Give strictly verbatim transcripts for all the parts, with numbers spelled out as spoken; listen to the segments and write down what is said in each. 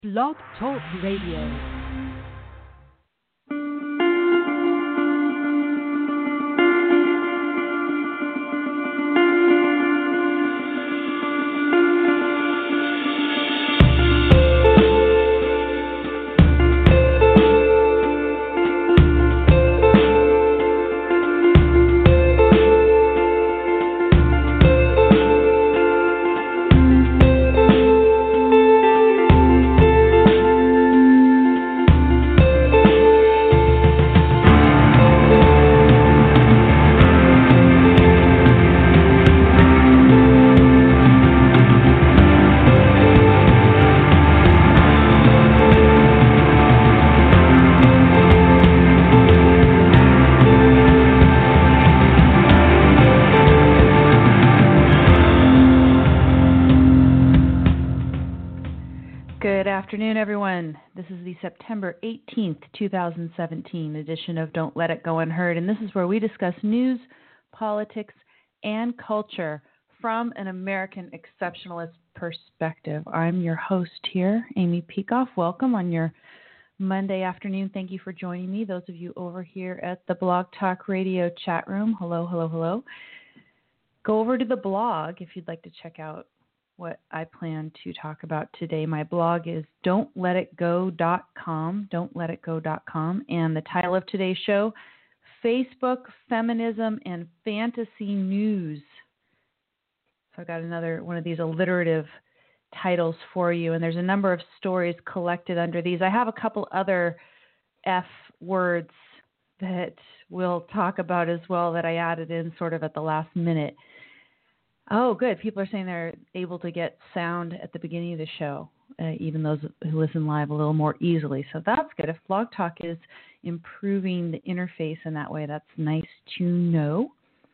Blog Talk Radio. This is the September eighteenth, twenty seventeen edition of Don't Let It Go Unheard, and this is where we discuss news, politics, and culture from an American exceptionalist perspective. I'm your host here, Amy Peikoff. Welcome on your Monday afternoon. Thank you for joining me. Those of you over here at the Blog Talk Radio chat room, hello, hello, hello. Go over to the blog if you'd like to check out what I plan to talk about today. My blog is don't let it go dot com, don't let it go dot com, and the title of today's show, Facebook, Feminism, and Fantasy News. So I got another one of these alliterative titles for you, and there's a number of stories collected under these. I have a couple other F words that we'll talk about as well that I added in sort of at the last minute. Oh, good. People are saying they're able to get sound at the beginning of the show, uh, even those who listen live a little more easily. So that's good. If Blog Talk is improving the interface in that way, that's nice to know.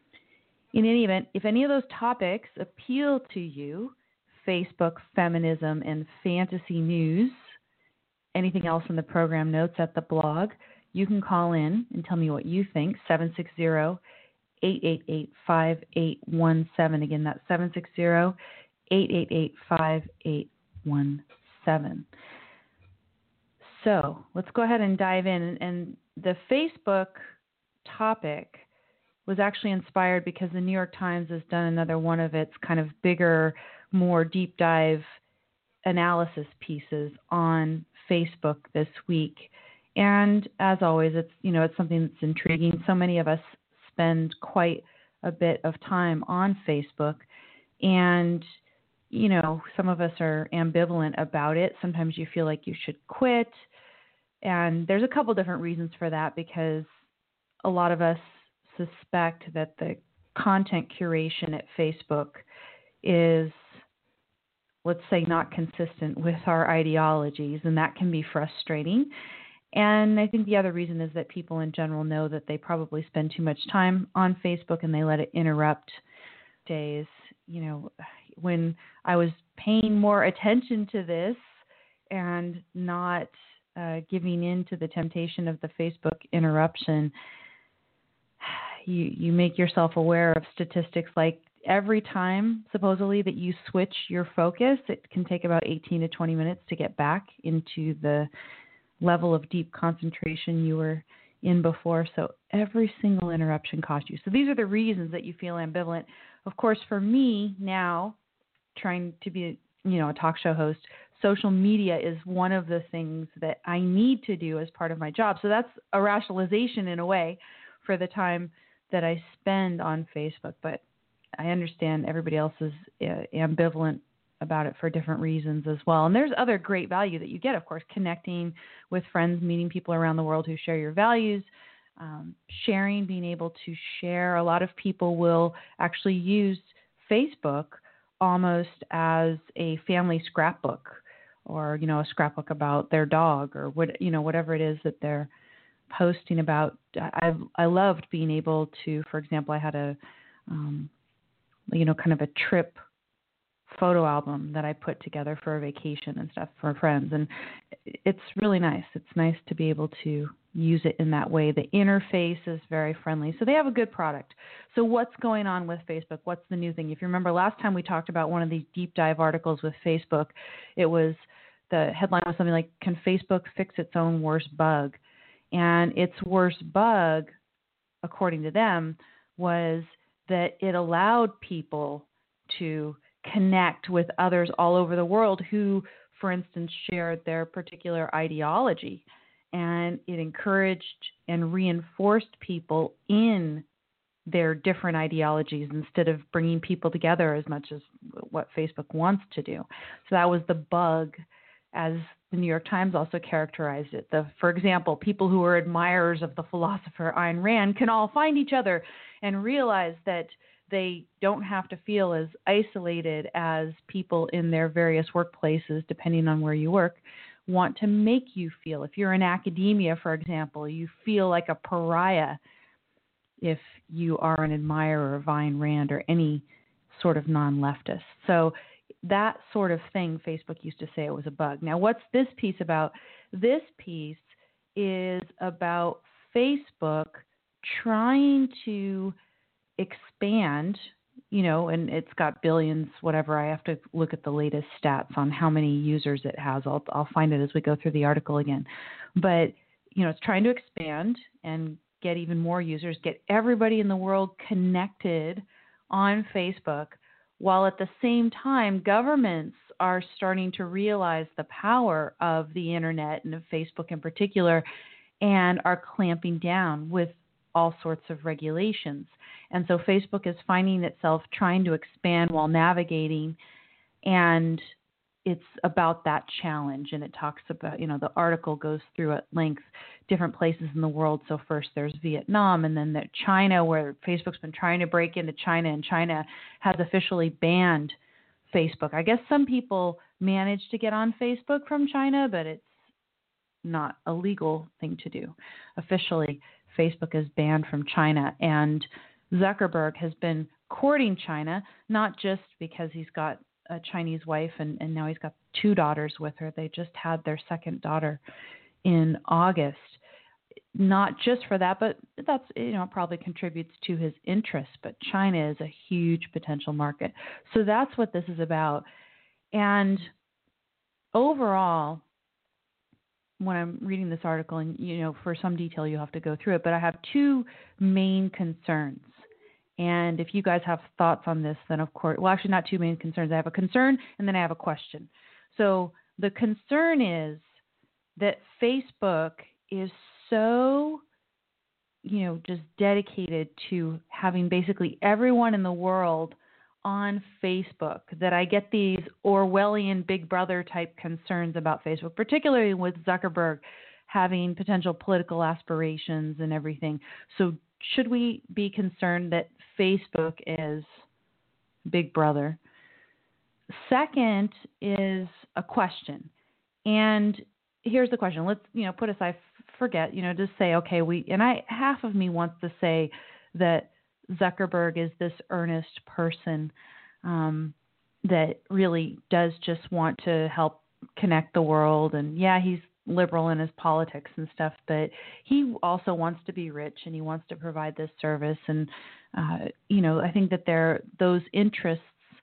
In any event, if any of those topics appeal to you, Facebook, feminism, and fantasy news, anything else in the program notes at the blog, you can call in and tell me what you think, seven six zero, eight eight eight, five eight one seven. Again, that's seven six zero, eight eight eight, five eight one seven. So let's go ahead and dive in. And the Facebook topic was actually inspired because the New York Times has done another one of its kind of bigger, more deep dive analysis pieces on Facebook this week. And as always, it's, you know, it's something that's intriguing. So many of us spend quite a bit of time on Facebook, and you know, some of us are ambivalent about it. Sometimes you feel like you should quit, and there's a couple different reasons for that, because a lot of us suspect that the content curation at Facebook is, let's say, not consistent with our ideologies, and that can be frustrating. And I think the other reason is that people in general know that they probably spend too much time on Facebook and they let it interrupt days. You know, when I was paying more attention to this and not uh, giving in to the temptation of the Facebook interruption, you, you make yourself aware of statistics like every time, supposedly, that you switch your focus, it can take about eighteen to twenty minutes to get back into the level of deep concentration you were in before. So every single interruption costs you. So these are the reasons that you feel ambivalent. Of course, for me now, trying to be, you know, a talk show host, social media is one of the things that I need to do as part of my job. So that's a rationalization in a way for the time that I spend on Facebook. But I understand everybody else is uh, ambivalent about it for different reasons as well. And there's other great value that you get, of course, connecting with friends, meeting people around the world who share your values, um, sharing, being able to share. A lot of people will actually use Facebook almost as a family scrapbook, or, you know, a scrapbook about their dog, or what, you know, whatever it is that they're posting about. I I loved being able to, for example, I had a, um, you know, kind of a trip photo album that I put together for a vacation and stuff for friends. And it's really nice. It's nice to be able to use it in that way. The interface is very friendly. So they have a good product. So what's going on with Facebook? What's the new thing? If you remember last time we talked about one of these deep dive articles with Facebook, it was the headline was something like, "Can Facebook fix its own worst bug?" And its worst bug, according to them, was that it allowed people to connect with others all over the world who, for instance, shared their particular ideology. And it encouraged and reinforced people in their different ideologies instead of bringing people together as much as what Facebook wants to do. So that was the bug, as the New York Times also characterized it. The, for example, people who are admirers of the philosopher Ayn Rand can all find each other and realize that they don't have to feel as isolated as people in their various workplaces, depending on where you work, want to make you feel. If you're in academia, for example, you feel like a pariah if you are an admirer of Ayn Rand or any sort of non-leftist. So that sort of thing, Facebook used to say it was a bug. Now, what's this piece about? This piece is about Facebook trying to expand, you know, and it's got billions, whatever. I have to look at the latest stats on how many users it has. I'll, I'll find it as we go through the article again. But, you know, it's trying to expand and get even more users, get everybody in the world connected on Facebook, while at the same time, governments are starting to realize the power of the internet and of Facebook in particular, and are clamping down with all sorts of regulations. And so Facebook is finding itself trying to expand while navigating, and it's about that challenge. And it talks about, you know, the article goes through at length different places in the world. So first there's Vietnam, and then there's China, where Facebook's been trying to break into China, and China has officially banned Facebook. I guess some people manage to get on Facebook from China, but it's not a legal thing to do. Officially, Facebook is banned from China, and Zuckerberg has been courting China, not just because he's got a Chinese wife and, and now he's got two daughters with her. They just had their second daughter in August. Not just for that, but that's, you know, probably contributes to his interest. But China is a huge potential market. So that's what this is about. And overall, when I'm reading this article, and, you know, for some detail, you have to go through it, but I have two main concerns. And if you guys have thoughts on this, then of course, well, actually not two main concerns. I have a concern and then I have a question. So the concern is that Facebook is so, you know, just dedicated to having basically everyone in the world on Facebook that I get these Orwellian Big Brother type concerns about Facebook, particularly with Zuckerberg having potential political aspirations and everything. So should we be concerned that Facebook is Big Brother? Second is a question. And here's the question. Let's, you know, put aside, forget, you know, just say, okay, we, and I, half of me wants to say that Zuckerberg is this earnest person um, that really does just want to help connect the world. And yeah, he's liberal in his politics and stuff, but he also wants to be rich and he wants to provide this service. And, uh, you know, I think that there, those interests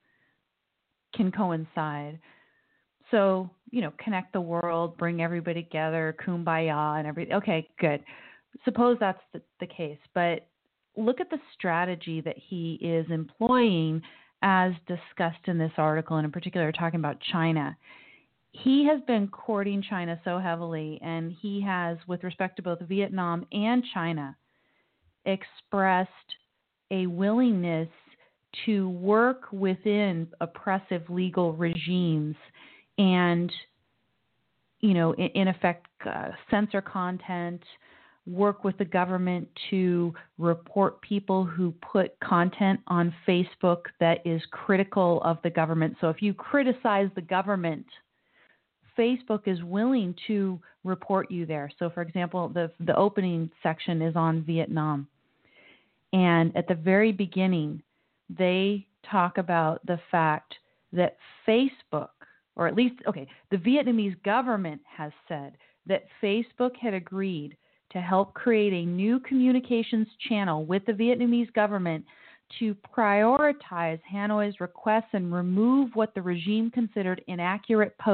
can coincide. So, you know, connect the world, bring everybody together, kumbaya and everything. Okay, good. Suppose that's the, the case, but look at the strategy that he is employing as discussed in this article, and in particular talking about China. He has been courting China so heavily, and he has, with respect to both Vietnam and China, expressed a willingness to work within oppressive legal regimes and, you know, in, in effect, uh, censor content, work with the government to report people who put content on Facebook that is critical of the government. So if you criticize the government, Facebook is willing to report you there. So, for example, the the opening section is on Vietnam. And at the very beginning, they talk about the fact that Facebook, or at least, okay, the Vietnamese government has said that Facebook had agreed to help create a new communications channel with the Vietnamese government to prioritize Hanoi's requests and remove what the regime considered inaccurate posts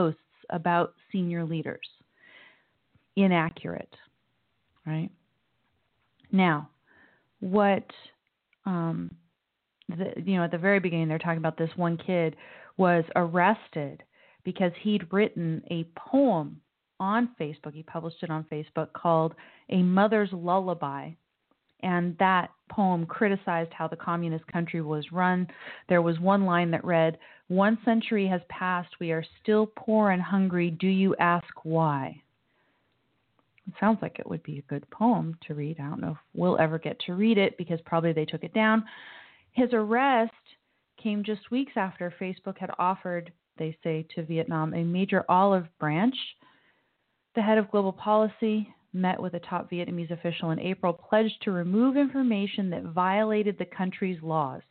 about senior leaders. Inaccurate, right? Now, what, um, the, you know, at the very beginning, they're talking about this one kid was arrested because he'd written a poem on Facebook. He published it on Facebook called A Mother's Lullaby. And that poem criticized how the communist country was run. There was one line that read, "One century has passed. We are still poor and hungry. Do you ask why?" It sounds like it would be a good poem to read. I don't know if we'll ever get to read it because probably they took it down. His arrest came just weeks after Facebook had offered, they say, to Vietnam a major olive branch. The head of global policy met with a top Vietnamese official in April, pledged to remove information that violated the country's laws.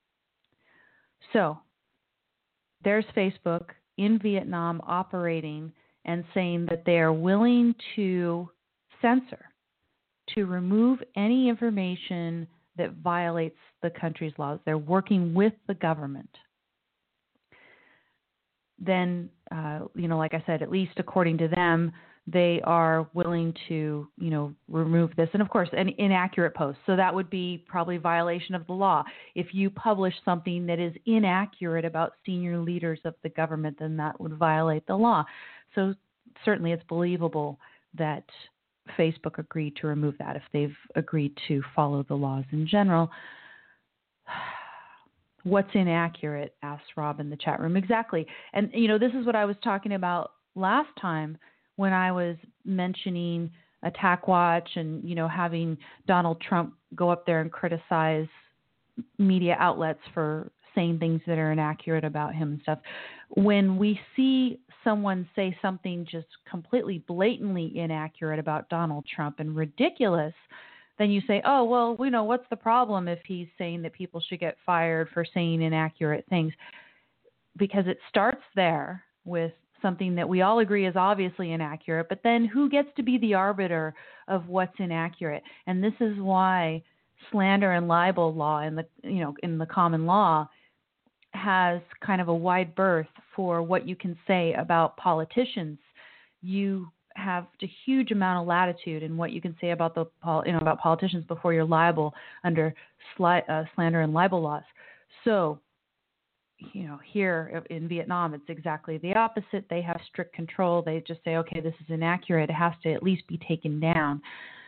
So there's Facebook in Vietnam operating and saying that they are willing to censor, to remove any information that violates the country's laws. They're working with the government. Then, uh, you know, like I said, at least according to them, they are willing to, you know, remove this. And of course, an inaccurate post. So that would be probably violation of the law. If you publish something that is inaccurate about senior leaders of the government, then that would violate the law. So certainly it's believable that Facebook agreed to remove that if they've agreed to follow the laws in general. What's inaccurate? Asked Rob in the chat room. Exactly. And, you know, this is what I was talking about last time when I was mentioning Attack Watch and, you know, having Donald Trump go up there and criticize media outlets for saying things that are inaccurate about him and stuff. When we see someone say something just completely blatantly inaccurate about Donald Trump and ridiculous, then you say, oh, well, you know, what's the problem if he's saying that people should get fired for saying inaccurate things? Because it starts there with something that we all agree is obviously inaccurate, but then who gets to be the arbiter of what's inaccurate? And this is why slander and libel law in the, you know, in the common law has kind of a wide berth for what you can say about politicians. You have a huge amount of latitude in what you can say about the, you know, about politicians before you're liable under sli- uh, slander and libel laws. So, you know, here in Vietnam, it's exactly the opposite. They have strict control. They just say, okay, this is inaccurate. It has to at least be taken down.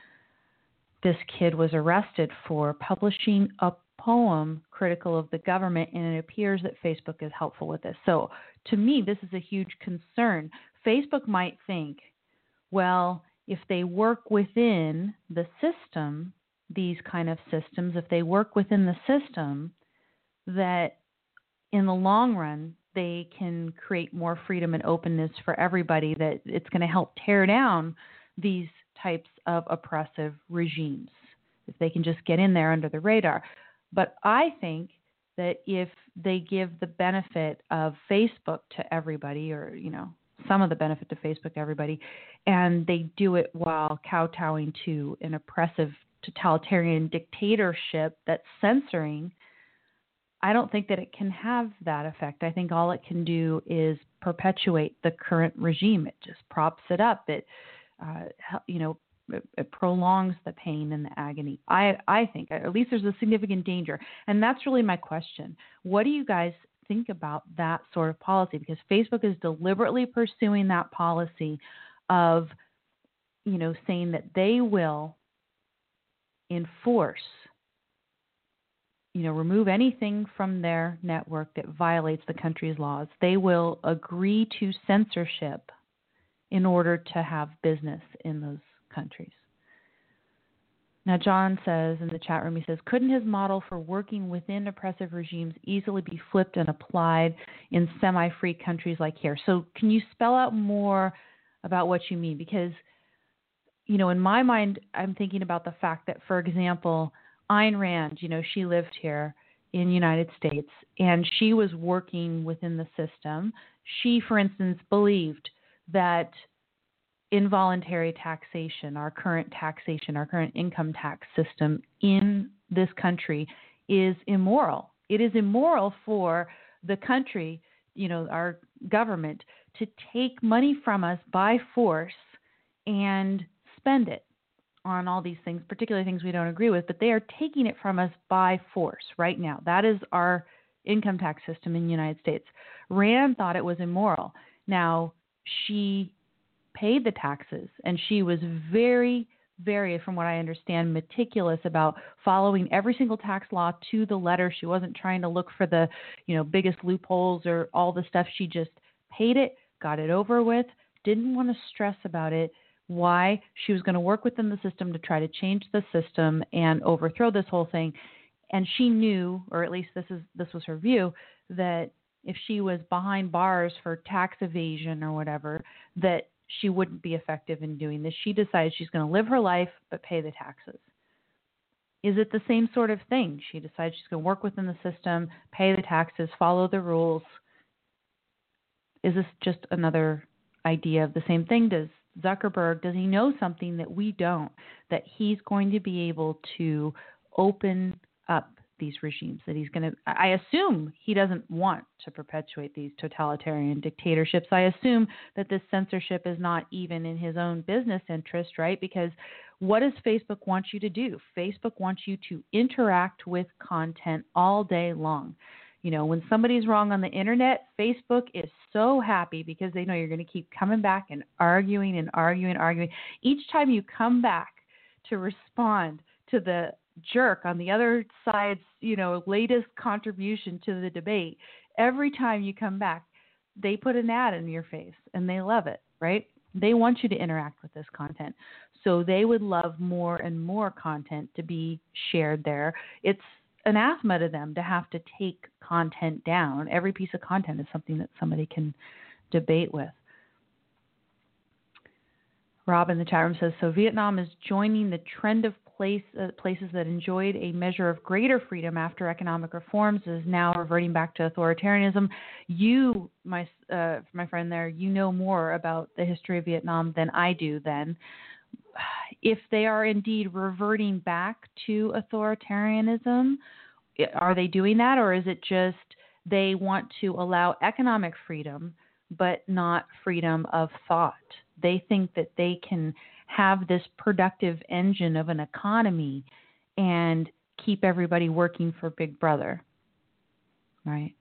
This kid was arrested for publishing a poem critical of the government, and it appears that Facebook is helpful with this. So to me, this is a huge concern. Facebook might think, well, if they work within the system, these kind of systems, if they work within the system, that in the long run, they can create more freedom and openness for everybody, that it's going to help tear down these types of oppressive regimes if they can just get in there under the radar. But I think that if they give the benefit of Facebook to everybody, or, you know, some of the benefit to Facebook to everybody, and they do it while kowtowing to an oppressive totalitarian dictatorship that's censoring, I don't think that it can have that effect. I think all it can do is perpetuate the current regime. It just props it up. It, uh, you know, it, it prolongs the pain and the agony. I, I think, at least there's a significant danger. And that's really my question. What do you guys think about that sort of policy? Because Facebook is deliberately pursuing that policy of, you know, saying that they will enforce, you know, remove anything from their network that violates the country's laws. They will agree to censorship in order to have business in those countries. Now, John says in the chat room, he says, couldn't his model for working within oppressive regimes easily be flipped and applied in semi-free countries like here? So can you spell out more about what you mean? Because, you know, in my mind, I'm thinking about the fact that, for example, Ayn Rand, you know, she lived here in the United States, and she was working within the system. She, for instance, believed that involuntary taxation, our current taxation, our current income tax system in this country is immoral. It is immoral for the country, you know, our government, to take money from us by force and spend it on all these things, particularly things we don't agree with, but they are taking it from us by force right now. That is our income tax system in the United States. Rand thought it was immoral. Now, she paid the taxes, and she was very, very, from what I understand, meticulous about following every single tax law to the letter. She wasn't trying to look for the, you know, biggest loopholes or all the stuff. She just paid it, got it over with, didn't want to stress about it. Why? She was going to work within the system to try to change the system and overthrow this whole thing. And she knew, or at least this is this was her view, that if she was behind bars for tax evasion or whatever, that she wouldn't be effective in doing this. She decided she's going to live her life but pay the taxes. Is it the same sort of thing? She decided she's going to work within the system, pay the taxes, follow the rules. Is this just another idea of the same thing? Does Zuckerberg, does he know something that we don't, that he's going to be able to open up these regimes, that he's going to, I assume he doesn't want to perpetuate these totalitarian dictatorships. I assume that this censorship is not even in his own business interest, right? Because what does Facebook want you to do? Facebook wants you to interact with content all day long. You know, when somebody's wrong on the internet, Facebook is so happy because they know you're going to keep coming back and arguing and arguing and arguing. Each time you come back to respond to the jerk on the other side's, you know, latest contribution to the debate, every time you come back, they put an ad in your face and they love it, right? They want you to interact with this content. So they would love more and more content to be shared there. It's anathema to them to have to take content down. Every piece of content is something that somebody can debate with. Rob in the chat room says, so Vietnam is joining the trend of place, uh, places that enjoyed a measure of greater freedom after economic reforms is now reverting back to authoritarianism. You, my uh, my friend there, you know more about the history of Vietnam than I do then. If they are indeed reverting back to authoritarianism, are they doing that, or is it just they want to allow economic freedom but not freedom of thought? They think that they can have this productive engine of an economy and keep everybody working for Big Brother, right?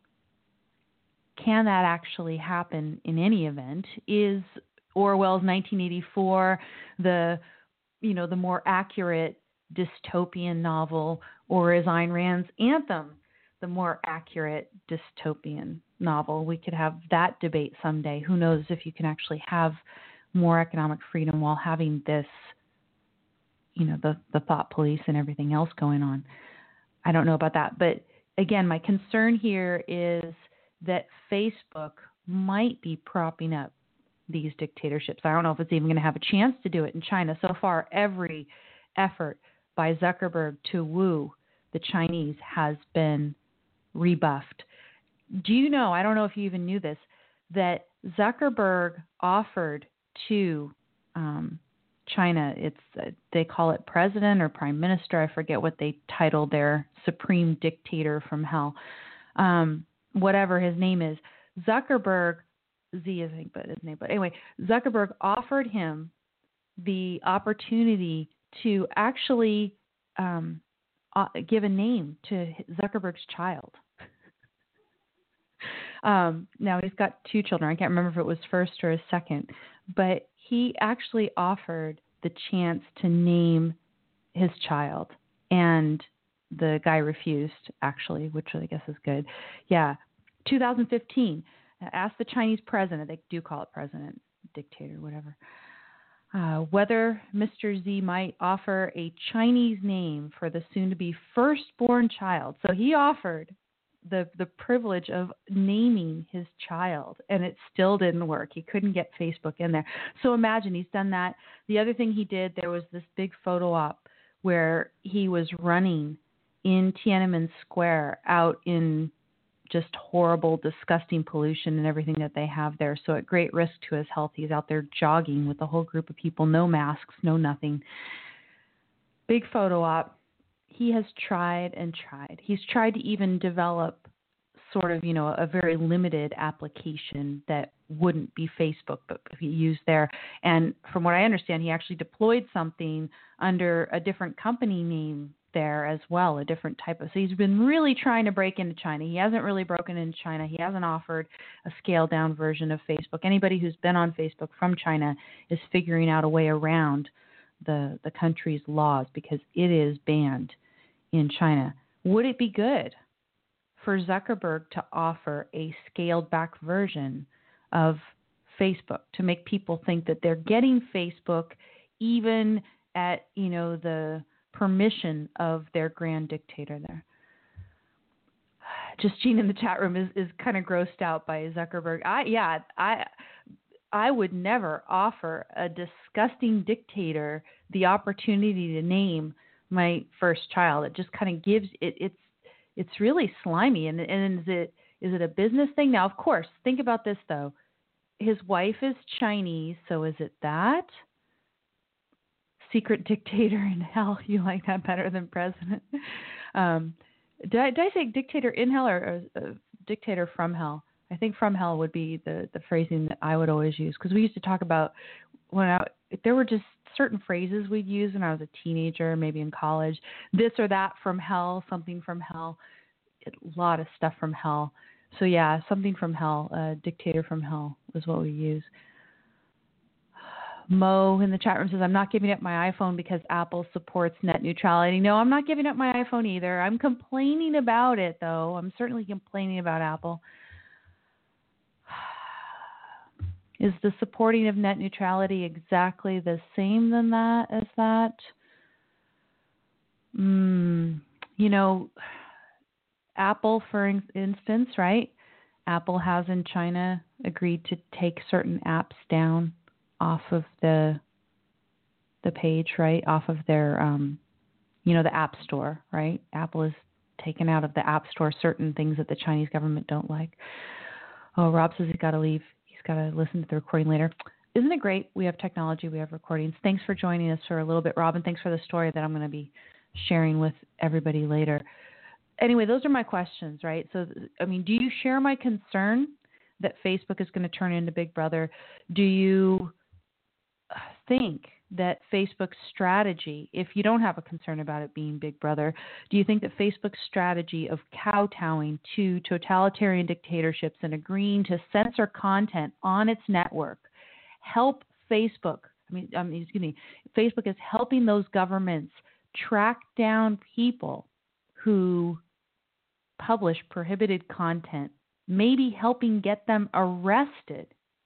Can that actually happen in any event? Is Orwell's nineteen eighty-four the, you know, the more accurate dystopian novel, or is Ayn Rand's Anthem the more accurate dystopian novel? We could have that debate someday. Who knows if you can actually have more economic freedom while having this, you know, the, the thought police and everything else going on. I don't know about that. But again, my concern here is that Facebook might be propping up these dictatorships. I don't know if it's even going to have a chance to do it in China. So far, every effort by Zuckerberg to woo the Chinese has been rebuffed. Do you know, I don't know if you even knew this, that Zuckerberg offered to um, China, it's uh, they call it president or prime minister, I forget what they title their supreme dictator from hell, um, whatever his name is. Zuckerberg, Z I think, but his name, but anyway, Zuckerberg offered him the opportunity to actually um, uh, give a name to Zuckerberg's child. um, now he's got two children. I can't remember if it was first or his second, but he actually offered the chance to name his child, and the guy refused, actually, which I guess is good. Yeah, two thousand fifteen. Asked the Chinese president, they do call it president, dictator, whatever, uh, whether Mister Z might offer a Chinese name for the soon-to-be firstborn child. So he offered the the privilege of naming his child, and it still didn't work. He couldn't get Facebook in there. So imagine, he's done that. The other thing he did, there was this big photo op where he was running in Tiananmen Square out in just horrible, disgusting pollution and everything that they have there. So at great risk to his health, he's out there jogging with a whole group of people, no masks, no nothing. Big photo op. He has tried and tried. He's tried to even develop sort of, you know, a very limited application that wouldn't be Facebook, but he used there. And from what I understand, he actually deployed something under a different company name there as well, a different type of. So he's been really trying to break into China. He hasn't really broken into China. He hasn't offered a scaled down version of Facebook. Anybody who's been on Facebook from China is figuring out a way around the the country's laws because it is banned in China. Would it be good for Zuckerberg to offer a scaled back version of Facebook to make people think that they're getting Facebook even at, you know, the permission of their grand dictator there? Just Gene in the chat room is, is kind of grossed out by Zuckerberg. I yeah, I I would never offer a disgusting dictator the opportunity to name my first child. It just kind of gives it it's it's really slimy. And and is it is it a business thing? Now, of course, think about this though. His wife is Chinese, so is it that? Secret dictator in hell. You like that better than president? Um, did, I, did I say dictator in hell or, or uh, dictator from hell? I think from hell would be the, the phrasing that I would always use because we used to talk about when I, there were just certain phrases we'd use when I was a teenager, maybe in college. This or that from hell, something from hell, a lot of stuff from hell. So yeah, something from hell, uh, dictator from hell is what we use. Mo in the chat room says, I'm not giving up my iPhone because Apple supports net neutrality. No, I'm not giving up my iPhone either. I'm complaining about it, though. I'm certainly complaining about Apple. Is the supporting of net neutrality exactly the same than that as that? Mm, you know, Apple, for instance, right? Apple has in China agreed to take certain apps down off of the the page, right? Off of their, um, you know, the App Store, right? Apple has taken out of the App Store certain things that the Chinese government don't like. Oh, Rob says he's got to leave. He's got to listen to the recording later. Isn't it great? We have technology. We have recordings. Thanks for joining us for a little bit, Robin. Thanks for the story that I'm going to be sharing with everybody later. Anyway, those are my questions, right? So, I mean, do you share my concern that Facebook is going to turn into Big Brother? Do you think that Facebook's strategy, if you don't have a concern about it being Big Brother, do you think that Facebook's strategy of kowtowing to totalitarian dictatorships and agreeing to censor content on its network help Facebook, I mean, I mean, excuse me, Facebook is helping those governments track down people who publish prohibited content, maybe helping get them arrested?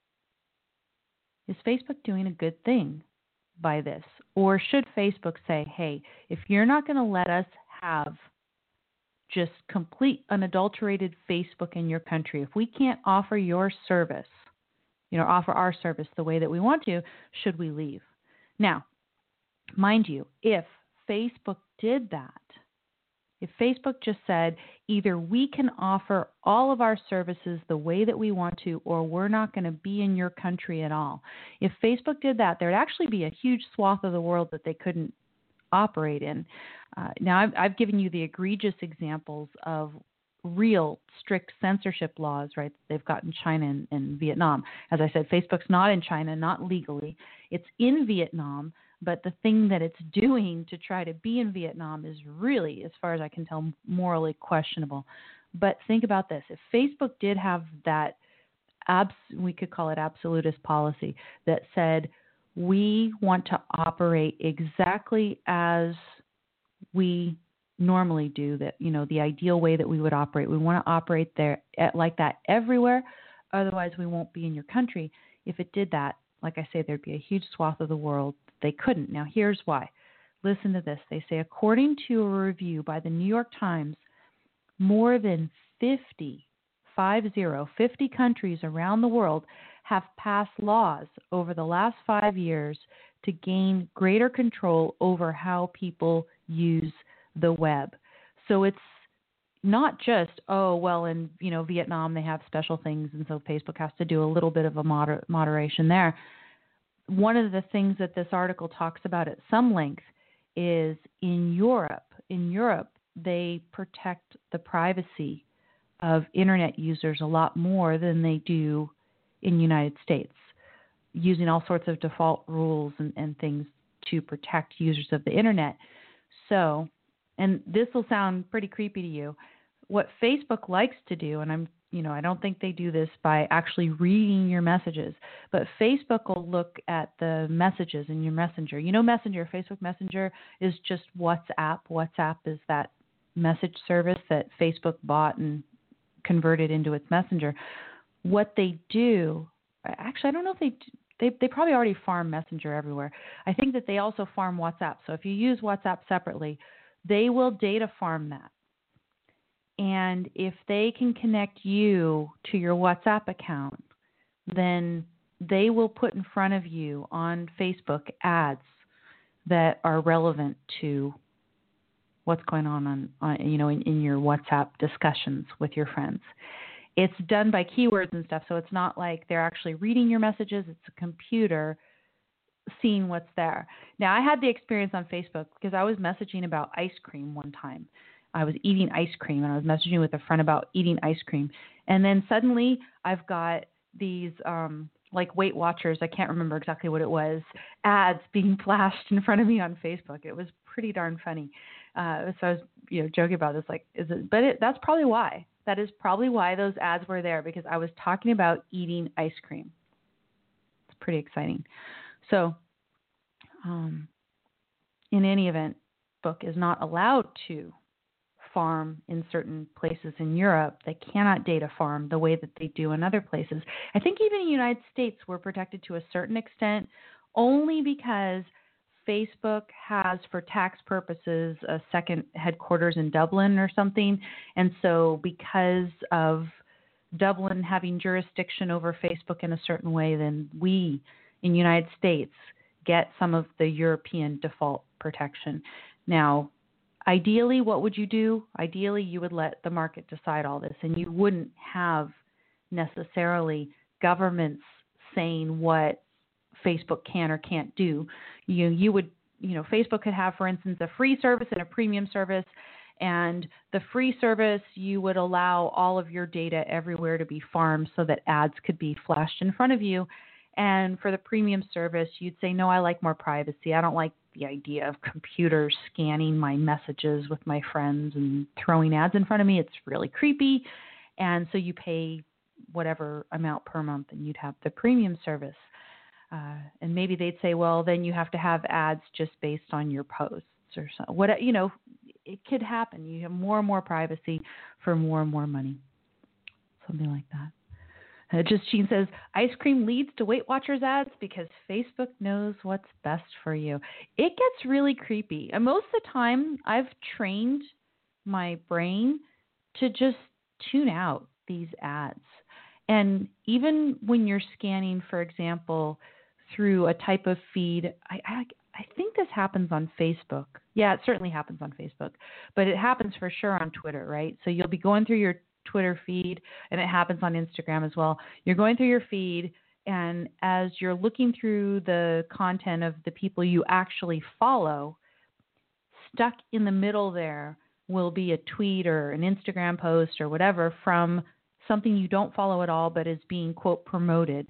Is Facebook doing a good thing by this? Or should Facebook say, hey, if you're not going to let us have just complete unadulterated Facebook in your country, if we can't offer your service, you know, offer our service the way that we want to, should we leave? Now, mind you, if Facebook did that, if Facebook just said, either we can offer all of our services the way that we want to, or we're not going to be in your country at all. If Facebook did that, there'd actually be a huge swath of the world that they couldn't operate in. Uh, now, I've, I've given you the egregious examples of real strict censorship laws, right, that they've got in China and, and Vietnam. As I said, Facebook's not in China, not legally. It's in Vietnam. But the thing that it's doing to try to be in Vietnam is really, as far as I can tell, morally questionable. But think about this. If Facebook did have that, abs- we could call it absolutist policy, that said, we want to operate exactly as we normally do, that, you know, the ideal way that we would operate. We want to operate there at, like that everywhere. Otherwise, we won't be in your country. If it did that, like I say, there'd be a huge swath of the world. They couldn't. Now, here's why. Listen to this. They say, according to a review by the New York Times, more than fifty, five zero, fifty countries around the world have passed laws over the last five years to gain greater control over how people use the web. So it's not just, oh, well, in, you know, Vietnam they have special things, and so Facebook has to do a little bit of a moder- moderation there. One of the things that this article talks about at some length is in Europe. In Europe, they protect the privacy of internet users a lot more than they do in the United States, using all sorts of default rules and, and things to protect users of the internet. So, and this will sound pretty creepy to you, what Facebook likes to do, and I'm, you know, I don't think they do this by actually reading your messages, but Facebook will look at the messages in your Messenger. You know, Messenger, Facebook Messenger is just WhatsApp. WhatsApp is that message service that Facebook bought and converted into its Messenger. What they do, actually, I don't know if they do, They they probably already farm Messenger everywhere. I think that they also farm WhatsApp. So if you use WhatsApp separately, they will data farm that. And if they can connect you to your WhatsApp account, then they will put in front of you on Facebook ads that are relevant to what's going on, on, on you know, in, in your WhatsApp discussions with your friends. It's done by keywords and stuff, so it's not like they're actually reading your messages. It's a computer seeing what's there. Now, I had the experience on Facebook because I was messaging about ice cream one time. I was eating ice cream, and I was messaging with a friend about eating ice cream. And then suddenly I've got these um, like Weight Watchers, I can't remember exactly what it was, ads being flashed in front of me on Facebook. It was pretty darn funny. Uh, so I was, you know, joking about this, like, is it? But it, that's probably why. That is probably why those ads were there, because I was talking about eating ice cream. It's pretty exciting. So, um, in any event, Facebook is not allowed to farm in certain places in Europe. They cannot data farm the way that they do in other places. I think even in the United States we're protected to a certain extent, only because Facebook has, for tax purposes, a second headquarters in Dublin or something. And so because of Dublin having jurisdiction over Facebook in a certain way, then we in the United States get some of the European default protection. Now, ideally, what would you do? Ideally, you would let the market decide all this, and you wouldn't have necessarily governments saying what Facebook can or can't do. You you would, you know, Facebook could have, for instance, a free service and a premium service, and the free service, you would allow all of your data everywhere to be farmed so that ads could be flashed in front of you. And for the premium service, you'd say, no, I like more privacy. I don't like the idea of computers scanning my messages with my friends and throwing ads in front of me. It's really creepy. And so you pay whatever amount per month and you'd have the premium service. Uh, and maybe they'd say, well, then you have to have ads just based on your posts or something. What, you know, it could happen. You have more and more privacy for more and more money. Something like that. Uh, Justine says, ice cream leads to Weight Watchers ads because Facebook knows what's best for you. It gets really creepy. And most of the time, I've trained my brain to just tune out these ads. And even when you're scanning, for example, through a type of feed, I, I, I think this happens on Facebook. Yeah, it certainly happens on Facebook. But it happens for sure on Twitter, right? So you'll be going through your Twitter feed, and it happens on Instagram as well. You're going through your feed, and as you're looking through the content of the people you actually follow, stuck in the middle there will be a tweet or an Instagram post or whatever from something you don't follow at all but is being, quote, promoted.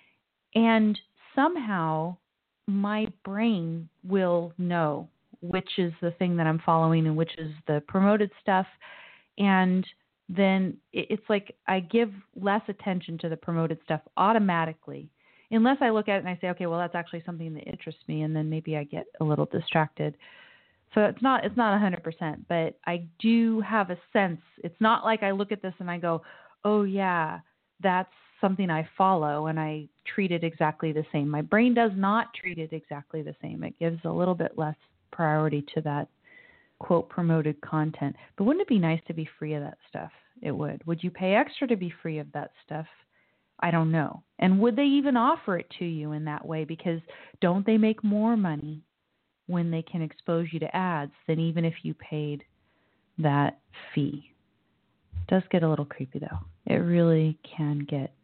And somehow my brain will know which is the thing that I'm following and which is the promoted stuff. And then it's like I give less attention to the promoted stuff automatically, unless I look at it and I say, okay, well, that's actually something that interests me, and then maybe I get a little distracted. So it's not it's not one hundred percent, but I do have a sense. It's not like I look at this and I go, oh, yeah, that's something I follow, and I treat it exactly the same. My brain does not treat it exactly the same. It gives a little bit less priority to that, quote, promoted content. But wouldn't it be nice to be free of that stuff? It would. Would you pay extra to be free of that stuff? I don't know. And would they even offer it to you in that way? Because don't they make more money when they can expose you to ads than even if you paid that fee? It does get a little creepy, though. It really can get,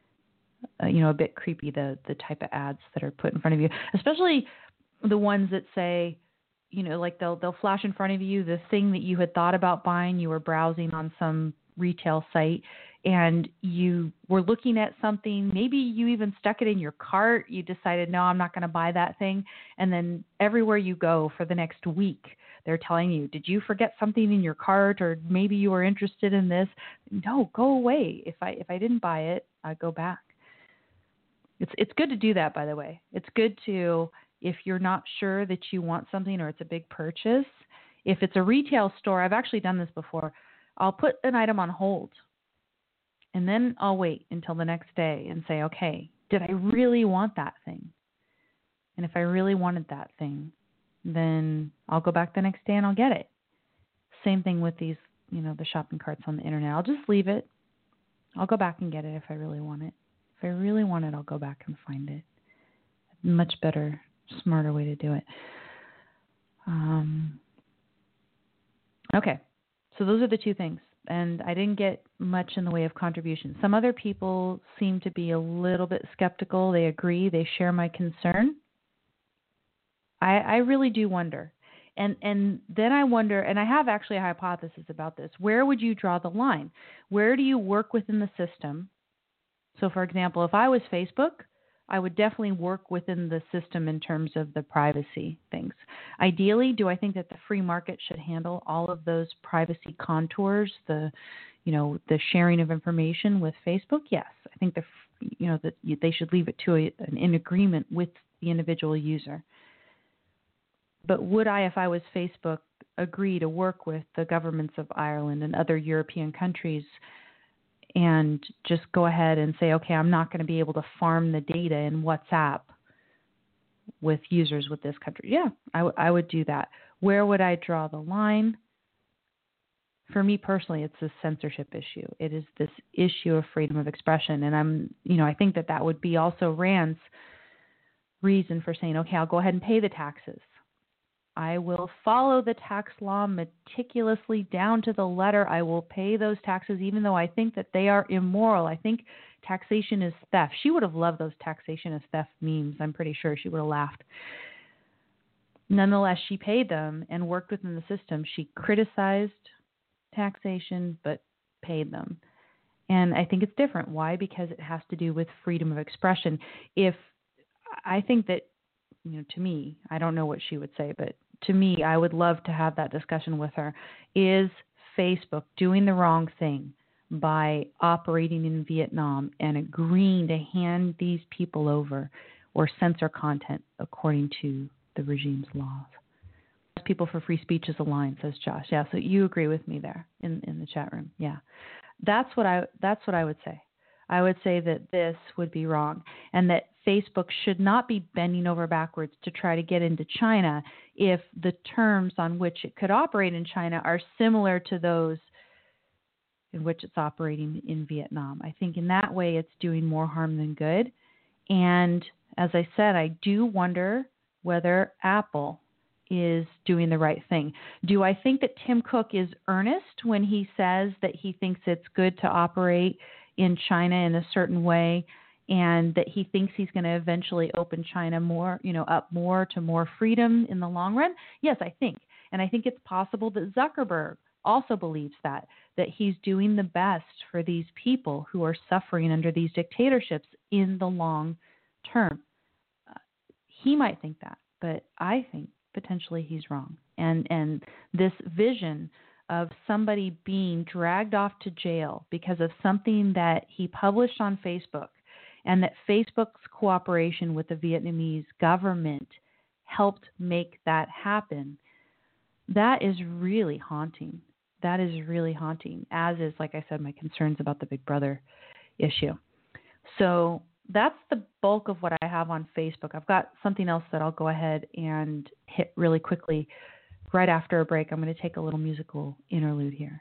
uh, you know, a bit creepy, the the type of ads that are put in front of you, especially the ones that say, you know, like they'll they'll flash in front of you the thing that you had thought about buying. You were browsing on some retail site and you were looking at something, maybe you even stuck it in your cart, you decided, no, I'm not going to buy that thing. And then everywhere you go for the next week, they're telling you, did you forget something in your cart, or maybe you were interested in this? No, go away. If I if I didn't buy it, I'd go back. It's it's good to do that, by the way. It's good to, if you're not sure that you want something or it's a big purchase, if it's a retail store, I've actually done this before, I'll put an item on hold and then I'll wait until the next day and say, okay, did I really want that thing? And if I really wanted that thing, then I'll go back the next day and I'll get it. Same thing with these, you know, the shopping carts on the internet. I'll just leave it. I'll go back and get it if I really want it. If I really want it, I'll go back and find it. Much better, smarter way to do it. Um, okay, so those are the two things. And I didn't get much in the way of contribution. Some other people seem to be a little bit skeptical. They agree. They share my concern. I, I really do wonder. And and then I wonder, and I have actually a hypothesis about this. Where would you draw the line? Where do you work within the system? So, for example, if I was Facebook, I would definitely work within the system in terms of the privacy things. Ideally, do I think that the free market should handle all of those privacy contours, the, you know, the sharing of information with Facebook? Yes, I think the, you know, that they should leave it to a, an in agreement with the individual user. But would I, if I was Facebook, agree to work with the governments of Ireland and other European countries and just go ahead and say, okay, I'm not going to be able to farm the data in WhatsApp with users with this country? Yeah, I, w- I would do that. Where would I draw the line? For me personally, it's a censorship issue. It is this issue of freedom of expression. And I'm, you know, I think that that would be also Rand's reason for saying, okay, I'll go ahead and pay the taxes. I will follow the tax law meticulously down to the letter. I will pay those taxes even though I think that they are immoral. I think taxation is theft. She would have loved those taxation is theft memes. I'm pretty sure she would have laughed. Nonetheless, she paid them and worked within the system. She criticized taxation but paid them. And I think it's different. Why? Because it has to do with freedom of expression. If I think that, you know, to me, I don't know what she would say, but to me, I would love to have that discussion with her. Is Facebook doing the wrong thing by operating in Vietnam and agreeing to hand these people over or censor content according to the regime's laws? People for Free Speech is aligned, says Josh. Yeah, so you agree with me there in, in the chat room. Yeah, that's what I that's what I would say. I would say that this would be wrong and that Facebook should not be bending over backwards to try to get into China if the terms on which it could operate in China are similar to those in which it's operating in Vietnam. I think in that way it's doing more harm than good. And as I said, I do wonder whether Apple is doing the right thing. Do I think that Tim Cook is earnest when he says that he thinks it's good to operate in China in a certain way and that he thinks he's going to eventually open China more, you know, up more to more freedom in the long run? Yes, I think. And I think it's possible that Zuckerberg also believes that, that he's doing the best for these people who are suffering under these dictatorships in the long term. Uh, he might think that, but I think potentially he's wrong. And and this vision of somebody being dragged off to jail because of something that he published on Facebook, and that Facebook's cooperation with the Vietnamese government helped make that happen, that is really haunting. That is really haunting, as is, like I said, my concerns about the Big Brother issue. So that's the bulk of what I have on Facebook. I've got something else that I'll go ahead and hit really quickly. Right after a break, I'm going to take a little musical interlude here.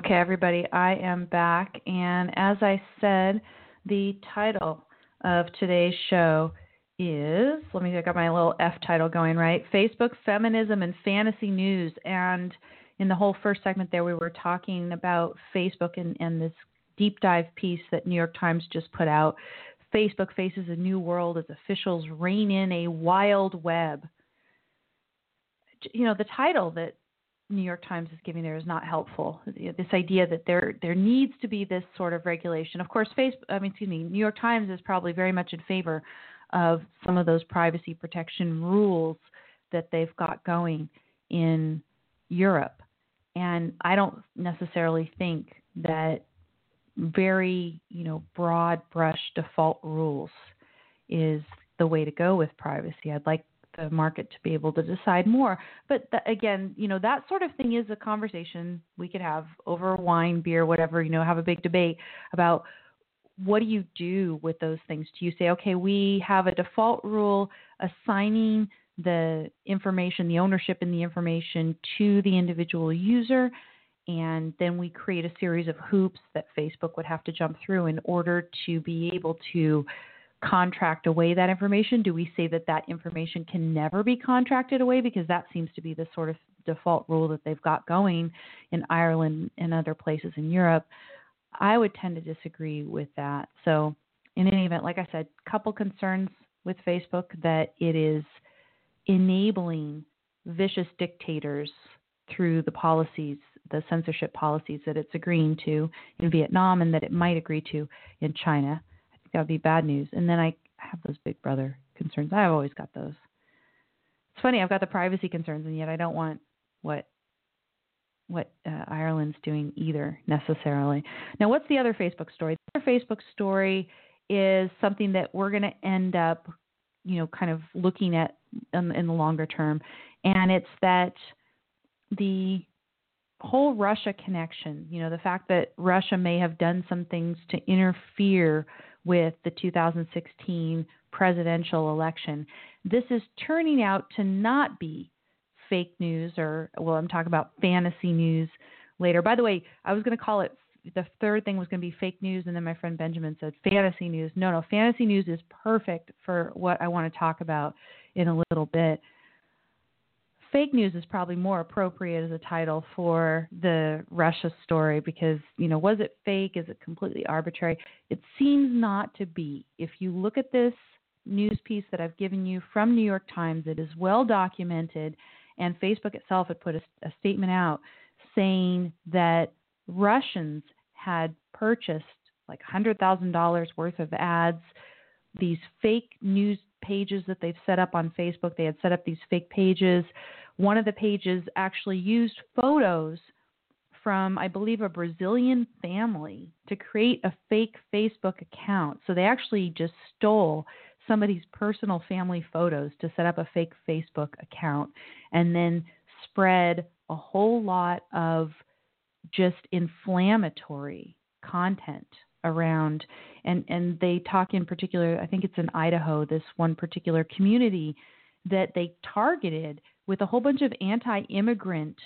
Okay, everybody, I am back. And as I said, the title of today's show is, let me get my little F title going, right? Facebook, Feminism, and Fantasy News. And in the whole first segment there, we were talking about Facebook and, and this deep dive piece that New York Times just put out. Facebook faces a new world as officials rein in a wild web. You know, the title that New York Times is giving there is not helpful. This idea that there there needs to be this sort of regulation. Of course, Facebook, I mean, excuse me, New York Times is probably very much in favor of some of those privacy protection rules that they've got going in Europe. And I don't necessarily think that very, you know, broad brush default rules is the way to go with privacy. I'd like the market to be able to decide more. But th- again, you know, that sort of thing is a conversation we could have over wine, beer, whatever, you know, have a big debate about what do you do with those things? Do you say, okay, we have a default rule assigning the information, the ownership in the information to the individual user, and then we create a series of hoops that Facebook would have to jump through in order to be able to contract away that information? Do we say that that information can never be contracted away? Because that seems to be the sort of default rule that they've got going in Ireland and other places in Europe. I would tend to disagree with that. So in any event, like I said, a couple concerns with Facebook, that it is enabling vicious dictators through the policies, the censorship policies that it's agreeing to in Vietnam and that it might agree to in China. That would be bad news. And then I have those Big Brother concerns. I've always got those. It's funny, I've got the privacy concerns, and yet I don't want what what uh, Ireland's doing either necessarily. Now, what's the other Facebook story? The other Facebook story is something that we're going to end up, you know, kind of looking at in, in the longer term, and it's that the whole Russia connection, you know, the fact that Russia may have done some things to interfere with the two thousand sixteen presidential election. This is turning out to not be fake news, or, well, I'm talking about fantasy news later. By the way, I was going to call it, the third thing was going to be fake news, and then my friend Benjamin said fantasy news. No, no, fantasy news is perfect for what I want to talk about in a little bit. Fake news is probably more appropriate as a title for the Russia story because, you know, was it fake? Is it completely arbitrary? It seems not to be. If you look at this news piece that I've given you from New York Times, it is well documented, and Facebook itself had put a, a statement out saying that Russians had purchased like one hundred thousand dollars worth of ads, these fake news pages that they've set up on Facebook. They had set up these fake pages. One of the pages actually used photos from, I believe, a Brazilian family to create a fake Facebook account. So they actually just stole somebody's personal family photos to set up a fake Facebook account and then spread a whole lot of just inflammatory content around. And, and they talk in particular, I think it's in Idaho, this one particular community that they targeted with a whole bunch of anti-immigrant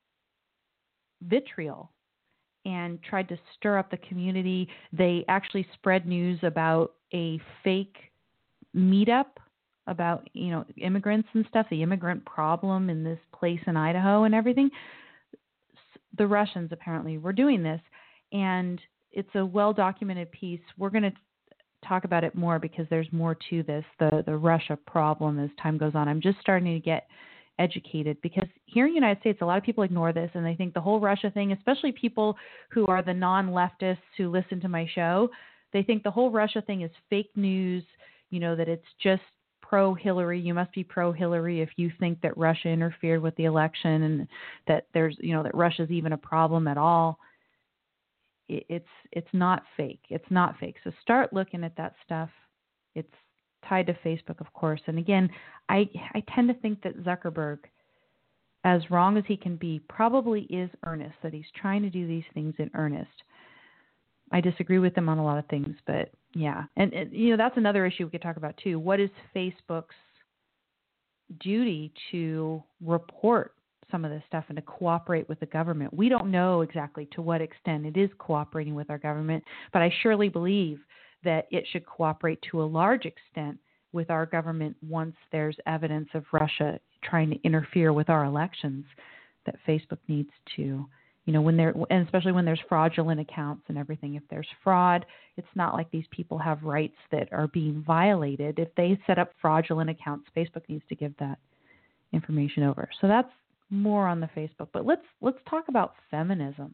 vitriol and tried to stir up the community. They actually spread news about a fake meetup about, you know, immigrants and stuff, the immigrant problem in this place in Idaho and everything. The Russians apparently were doing this, and it's a well-documented piece. We're going to talk about it more because there's more to this, the, the Russia problem as time goes on. I'm just starting to get educated because here in the United States, a lot of people ignore this and they think the whole Russia thing, especially people who are the non-leftists who listen to my show, they think the whole Russia thing is fake news, you know, that it's just pro-Hillary. You must be pro-Hillary if you think that Russia interfered with the election and that there's, you know, that Russia's even a problem at all. It's it's not fake. It's not fake. So start looking at that stuff. It's tied to Facebook, of course. And again, I I tend to think that Zuckerberg, as wrong as he can be, probably is earnest, that he's trying to do these things in earnest. I disagree with him on a lot of things, but yeah. And, and you know, that's another issue we could talk about too. What is Facebook's duty to report some of this stuff and to cooperate with the government. We don't know exactly to what extent it is cooperating with our government, but I surely believe that it should cooperate to a large extent with our government once there's evidence of Russia trying to interfere with our elections, that Facebook needs to, you know, when there, and especially when there's fraudulent accounts and everything. If there's fraud, it's not like these people have rights that are being violated. If they set up fraudulent accounts, Facebook needs to give that information over. So that's more on the Facebook. But let's let's talk about feminism.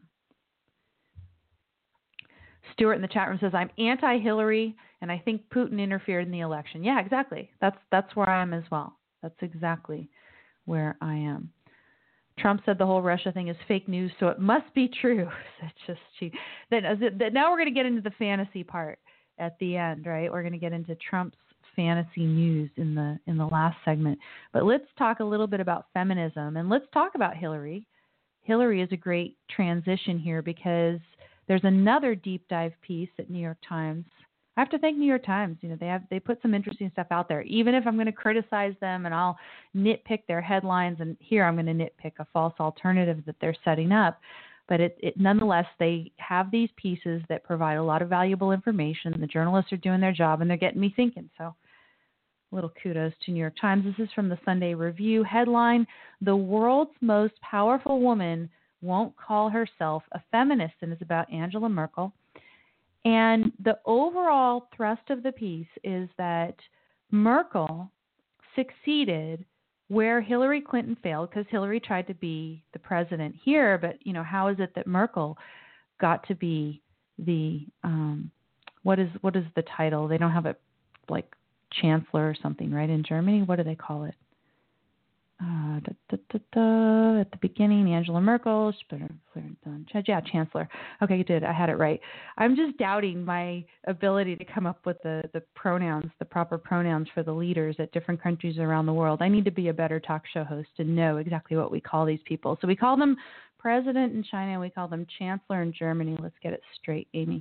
Stuart in the chat room says, I'm anti-Hillary, and I think Putin interfered in the election. Yeah, exactly. That's that's where I am as well. That's exactly where I am. Trump said the whole Russia thing is fake news, so it must be true. That's just cheap. Then now we're going to get into the fantasy part at the end, right? We're going to get into Trump's fantasy news in the in the last segment. But let's talk a little bit about feminism, and let's talk about Hillary. Hillary is a great transition here because there's another deep dive piece at New York Times. I have to thank New York Times. You know, they have they put some interesting stuff out there. Even if I'm going to criticize them and I'll nitpick their headlines, and here I'm going to nitpick a false alternative that they're setting up. But it, it nonetheless, they have these pieces that provide a lot of valuable information. The journalists are doing their job, and they're getting me thinking. So a little kudos to New York Times. This is from the Sunday Review. Headline, The World's Most Powerful Woman Won't Call Herself a Feminist, and it's about Angela Merkel. And the overall thrust of the piece is that Merkel succeeded where Hillary Clinton failed, because Hillary tried to be the president here. But, you know, how is it that Merkel got to be the, um, what is what is the title? They don't have it like chancellor or something, right, in Germany? What do they call it? Uh, da, da, da, da, at the beginning, Angela Merkel, yeah, chancellor. Okay, you did. I had it right. I'm just doubting my ability to come up with the, the pronouns, the proper pronouns for the leaders at different countries around the world. I need to be a better talk show host and know exactly what we call these people. So we call them president in China, and we call them chancellor in Germany. Let's get it straight, Amy.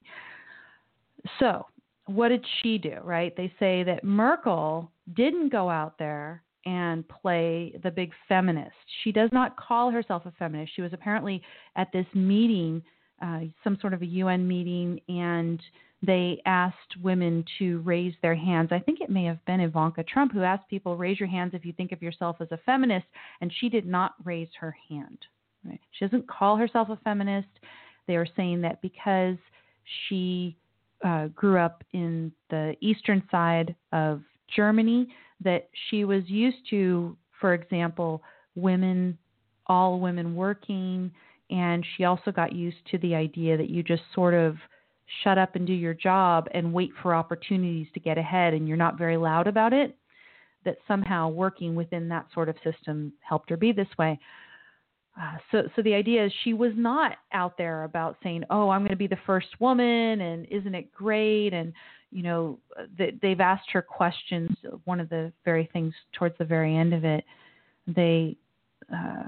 So what did she do, right? They say that Merkel didn't go out there and play the big feminist. She does not call herself a feminist. She was apparently at this meeting, uh, some sort of a U N meeting, and they asked women to raise their hands. I think it may have been Ivanka Trump who asked people, raise your hands if you think of yourself as a feminist, and she did not raise her hand. Right? She doesn't call herself a feminist. They are saying that because she uh, grew up in the eastern side of Germany, that she was used to, for example, women, all women working, and she also got used to the idea that you just sort of shut up and do your job and wait for opportunities to get ahead, and you're not very loud about it, that somehow working within that sort of system helped her be this way. Uh, so, so the idea is she was not out there about saying, oh, I'm going to be the first woman, and isn't it great? And, you know, they, they've asked her questions. One of the very things towards the very end of it, they, uh,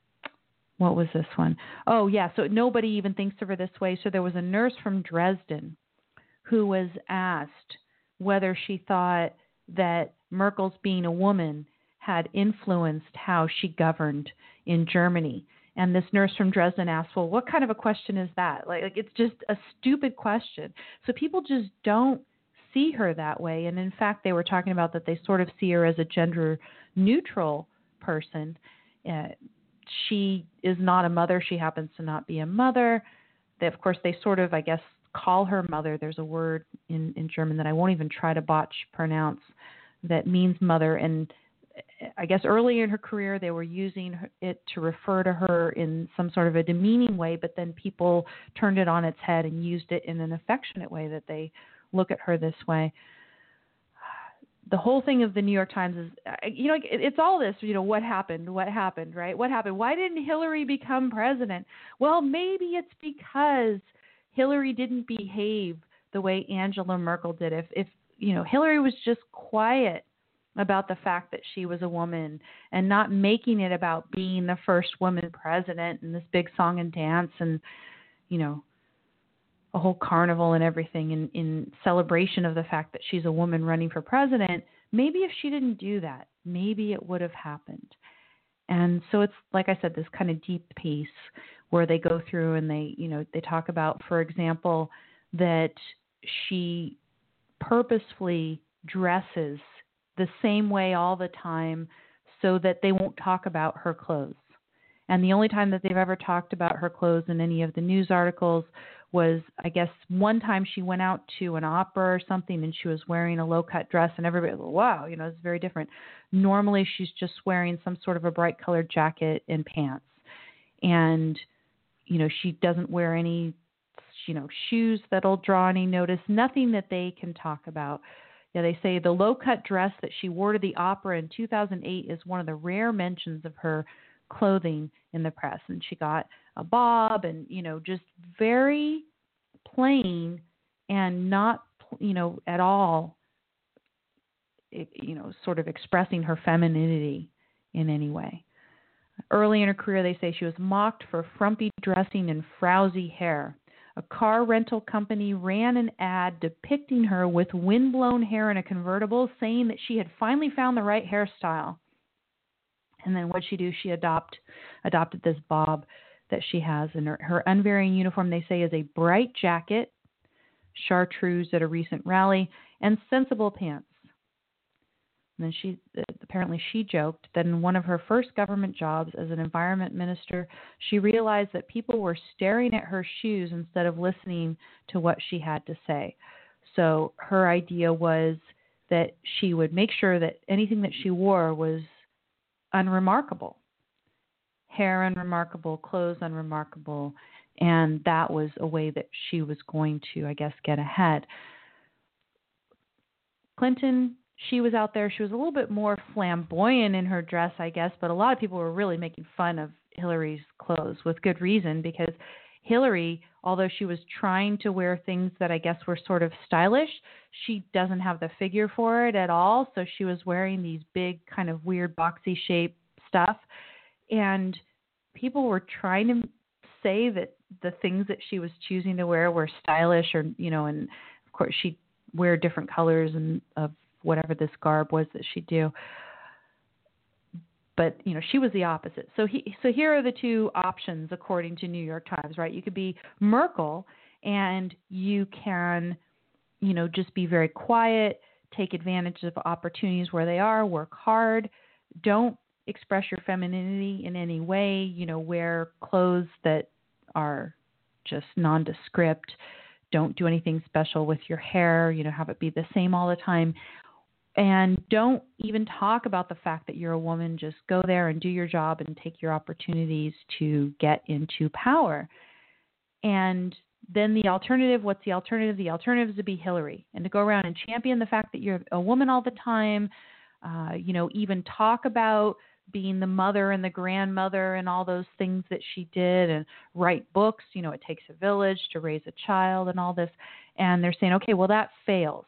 what was this one? Oh, yeah. So nobody even thinks of her this way. So there was a nurse from Dresden who was asked whether she thought that Merkel's being a woman had influenced how she governed in Germany. And this nurse from Dresden asked, well, what kind of a question is that? Like, like it's just a stupid question. So people just don't see her that way. And in fact, they were talking about that they sort of see her as a gender neutral person. Uh, she is not a mother. She happens to not be a mother. They, of course, they sort of, I guess, call her mother. There's a word in, in German that I won't even try to botch pronounce that means mother. And I guess early in her career, they were using it to refer to her in some sort of a demeaning way, but then people turned it on its head and used it in an affectionate way, that they look at her this way. The whole thing of the New York Times is, you know, it's all this, you know, what happened, what happened, right? What happened? Why didn't Hillary become president? Well, maybe it's because Hillary didn't behave the way Angela Merkel did. If, if you know, Hillary was just quiet about the fact that she was a woman and not making it about being the first woman president and this big song and dance and, you know, a whole carnival and everything in, in celebration of the fact that she's a woman running for president. Maybe if she didn't do that, maybe it would have happened. And so it's, like I said, this kind of deep piece where they go through and they, you know, they talk about, for example, that she purposefully dresses the same way all the time so that they won't talk about her clothes. And the only time that they've ever talked about her clothes in any of the news articles was, I guess, one time she went out to an opera or something and she was wearing a low-cut dress and everybody was like, wow, you know, it's very different. Normally she's just wearing some sort of a bright-colored jacket and pants. And, you know, she doesn't wear any, you know, shoes that'll draw any notice, nothing that they can talk about. Yeah, they say the low-cut dress that she wore to the opera in two thousand eight is one of the rare mentions of her clothing in the press. And she got a bob and, you know, just very plain and not, you know, at all, you know, sort of expressing her femininity in any way. Early in her career, they say she was mocked for frumpy dressing and frowsy hair. A car rental company ran an ad depicting her with windblown hair in a convertible, saying that she had finally found the right hairstyle. And then what'd she do? She adopt, adopted this bob that she has. And her, her unvarying uniform, they say, is a bright jacket, chartreuse at a recent rally, and sensible pants. And then she, apparently she joked that in one of her first government jobs as an environment minister, she realized that people were staring at her shoes instead of listening to what she had to say. So her idea was that she would make sure that anything that she wore was unremarkable. Hair unremarkable, clothes unremarkable, and that was a way that she was going to, I guess, get ahead. Clinton, she was out there. She was a little bit more flamboyant in her dress, I guess, but a lot of people were really making fun of Hillary's clothes with good reason, because Hillary, although she was trying to wear things that I guess were sort of stylish, she doesn't have the figure for it at all. So she was wearing these big kind of weird boxy shape stuff. And people were trying to say that the things that she was choosing to wear were stylish, or, you know, and of course she'd wear different colors and of whatever this garb was that she'd do. But, you know, she was the opposite. So he, so here are the two options according to New York Times, right? You could be Merkel and you can, you know, just be very quiet, take advantage of opportunities where they are, work hard, don't express your femininity in any way, you know, wear clothes that are just nondescript, don't do anything special with your hair, you know, have it be the same all the time. And don't even talk about the fact that you're a woman. Just go there and do your job and take your opportunities to get into power. And then the alternative, what's the alternative? The alternative is to be Hillary and to go around and champion the fact that you're a woman all the time, uh, you know, even talk about being the mother and the grandmother and all those things that she did, and write books. You know, it takes a village to raise a child and all this. And they're saying, okay, well, that fails.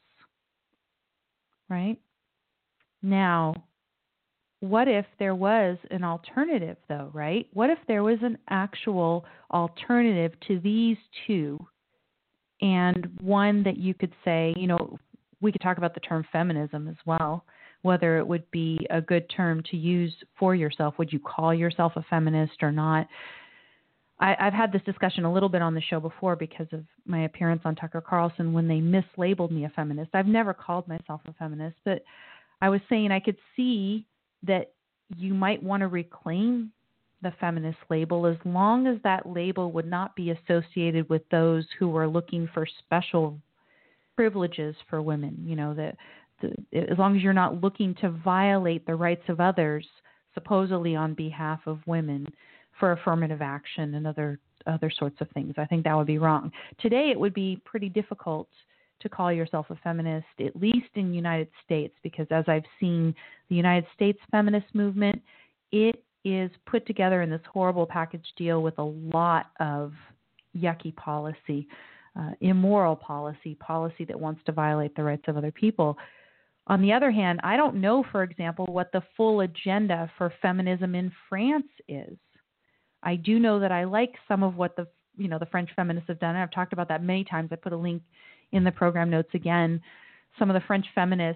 Right? Now, what if there was an alternative, though, right? What if there was an actual alternative to these two, and one that you could say, you know, we could talk about the term feminism as well, whether it would be a good term to use for yourself. Would you call yourself a feminist or not? I, I've had this discussion a little bit on the show before because of my appearance on Tucker Carlson when they mislabeled me a feminist. I've never called myself a feminist, but I was saying I could see that you might want to reclaim the feminist label as long as that label would not be associated with those who are looking for special privileges for women. You know, that as long as you're not looking to violate the rights of others, supposedly on behalf of women, for affirmative action and other other sorts of things. I think that would be wrong. Today, it would be pretty difficult to call yourself a feminist, at least in the United States, because as I've seen the United States feminist movement, it is put together in this horrible package deal with a lot of yucky policy, uh, immoral policy, policy that wants to violate the rights of other people. On the other hand, I don't know, for example, what the full agenda for feminism in France is. I do know that I like some of what the you know the French feminists have done. And I've talked about that many times. I put a link in the program notes again. Some of the French feminists,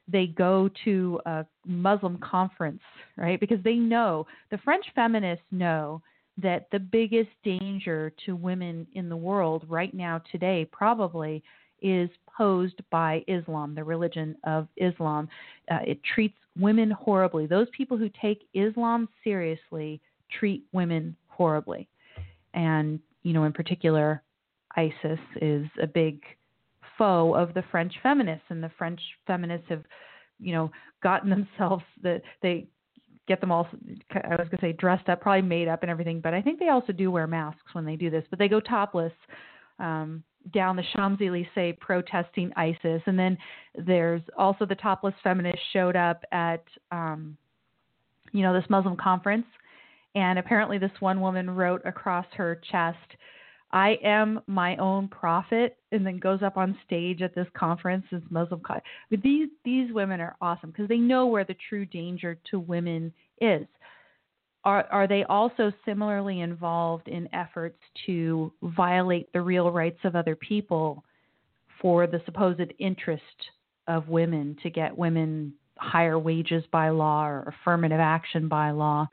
they go to a Muslim conference, right? Because they know, the French feminists know that the biggest danger to women in the world right now today probably is posed by Islam, the religion of Islam. Uh, it treats women horribly. Those people who take Islam seriously treat women horribly. And, you know, in particular, ISIS is a big foe of the French feminists, and the French feminists have, you know, gotten themselves, the, they get them all, I was going to say dressed up, probably made up and everything, but I think they also do wear masks when they do this, but they go topless um, down the Champs-Élysées protesting ISIS. And then there's also the topless feminists showed up at, um, you know, this Muslim conference. And apparently this one woman wrote across her chest, "I am my own prophet," and then goes up on stage at this conference. This Muslim, con- but these these women are awesome because they know where the true danger to women is. Are are they also similarly involved in efforts to violate the real rights of other people for the supposed interest of women, to get women higher wages by law or affirmative action by law?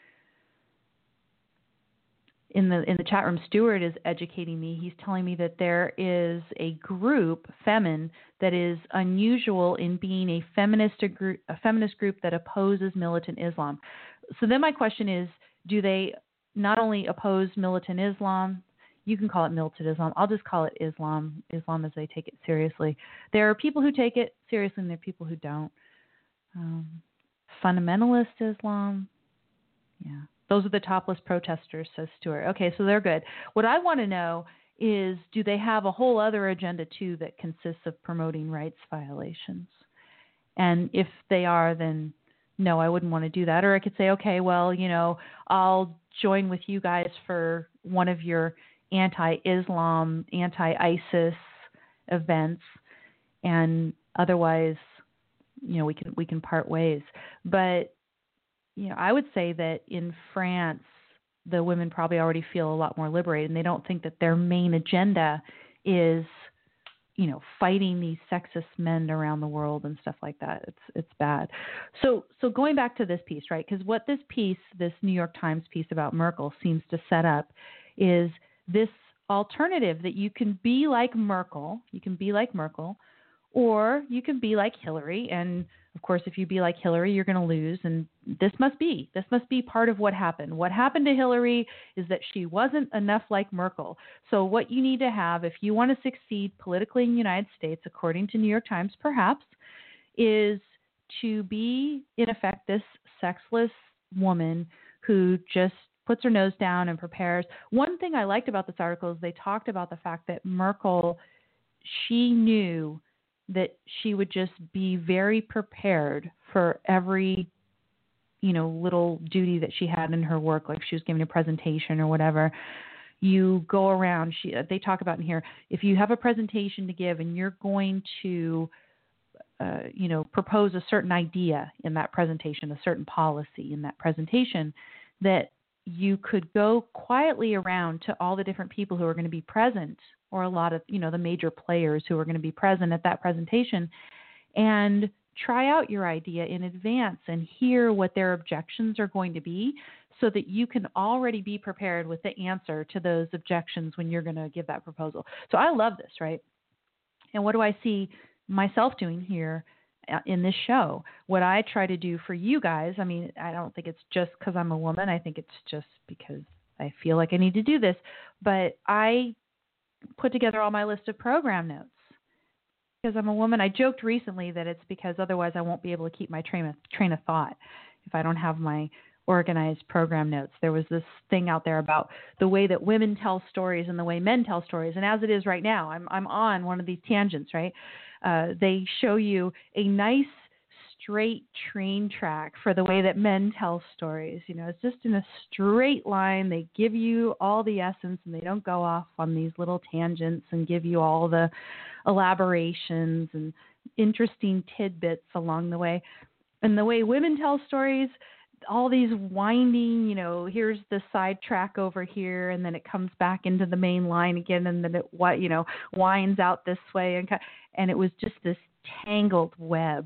In the in the chat room, Stuart is educating me. He's telling me that there is a group, Femin, that is unusual in being a feminist a group, a feminist group that opposes militant Islam. So then my question is, do they not only oppose militant Islam? You can call it militant Islam. I'll just call it Islam. Islam as they take it seriously. There are people who take it seriously, and there are people who don't. Um, fundamentalist Islam, yeah. Those are the topless protesters, says Stuart. Okay, so they're good. What I want to know is, do they have a whole other agenda, too, that consists of promoting rights violations? And if they are, then no, I wouldn't want to do that. Or I could say, okay, well, you know, I'll join with you guys for one of your anti-Islam, anti-ISIS events, and otherwise, you know, we can we can part ways. But you know, I would say that in France, the women probably already feel a lot more liberated, and they don't think that their main agenda is, you know, fighting these sexist men around the world and stuff like that. It's it's bad. So so going back to this piece, right? Because what this piece, this New York Times piece about Merkel seems to set up is this alternative that you can be like Merkel, you can be like Merkel, or you can be like Hillary. And of course, if you be like Hillary, you're going to lose. And this must be, this must be part of what happened. What happened to Hillary is that she wasn't enough like Merkel. So what you need to have, if you want to succeed politically in the United States, according to New York Times, perhaps, is to be, in effect, this sexless woman who just puts her nose down and prepares. One thing I liked about this article is they talked about the fact that Merkel, she knew that she would just be very prepared for every, you know, little duty that she had in her work, like she was giving a presentation or whatever. You go around, she, they talk about in here, if you have a presentation to give and you're going to, uh, you know, propose a certain idea in that presentation, a certain policy in that presentation, that you could go quietly around to all the different people who are going to be present, or a lot of, you know, the major players who are going to be present at that presentation, and try out your idea in advance and hear what their objections are going to be, so that you can already be prepared with the answer to those objections when you're going to give that proposal. So I love this, right? And what do I see myself doing here in this show? What I try to do for you guys, I mean, I don't think it's just because I'm a woman. I think it's just because I feel like I need to do this. But I put together all my list of program notes because I'm a woman. I joked recently that it's because otherwise I won't be able to keep my train of, train of thought if I don't have my organized program notes. There was this thing out there about the way that women tell stories and the way men tell stories. And as it is right now, I'm I'm on one of these tangents, right? Uh, they show you a nice straight train track for the way that men tell stories. You know, it's just in a straight line. They give you all the essence and they don't go off on these little tangents and give you all the elaborations and interesting tidbits along the way. And the way women tell stories, all these winding, you know, here's the side track over here, and then it comes back into the main line again, and then it, you know, winds out this way, and and it was just this tangled web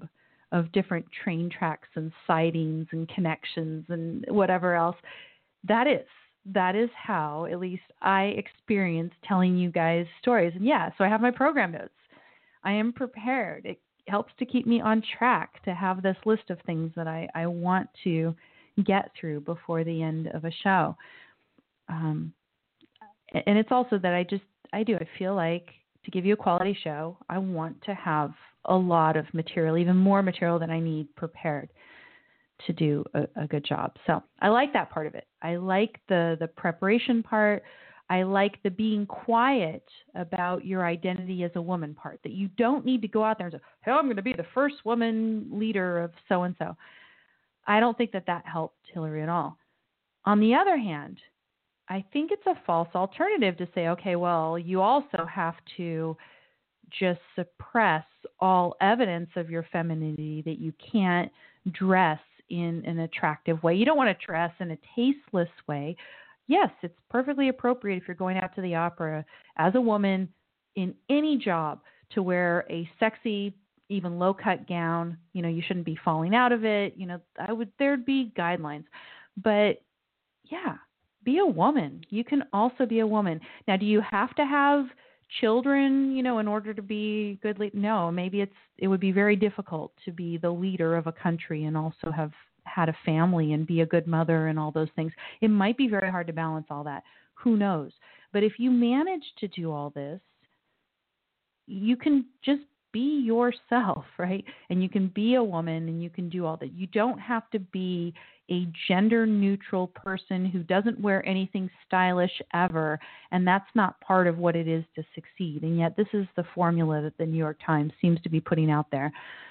of different train tracks and sidings and connections and whatever else. That is, that is how at least I experience telling you guys stories. And yeah, so I have my program notes. I am prepared. It helps to keep me on track to have this list of things that I, I want to get through before the end of a show. Um, and it's also that I just, I do, I feel like to give you a quality show, I want to have a lot of material, even more material than I need prepared to do a, a good job. So I like that part of it. I like the, the preparation part. I like the being quiet about your identity as a woman part, that you don't need to go out there and say, hey, I'm going to be the first woman leader of so-and-so. I don't think that that helped Hillary at all. On the other hand, I think it's a false alternative to say, okay, well, you also have to just suppress all evidence of your femininity, that you can't dress in an attractive way. You don't want to dress in a tasteless way. Yes, it's perfectly appropriate if you're going out to the opera as a woman in any job to wear a sexy, even low-cut gown. You know, you shouldn't be falling out of it. You know, I would, there'd be guidelines. But yeah, be a woman. You can also be a woman. Now, do you have to have children, you know, in order to be good leader? No, maybe it's, it would be very difficult to be the leader of a country and also have had a family and be a good mother and all those things. It might be very hard to balance all that. Who knows? But if you manage to do all this, you can just be yourself, right? And you can be a woman and you can do all that. You don't have to be a gender neutral person who doesn't wear anything stylish ever. And that's not part of what it is to succeed. And yet this is the formula that the New York Times seems to be putting out there.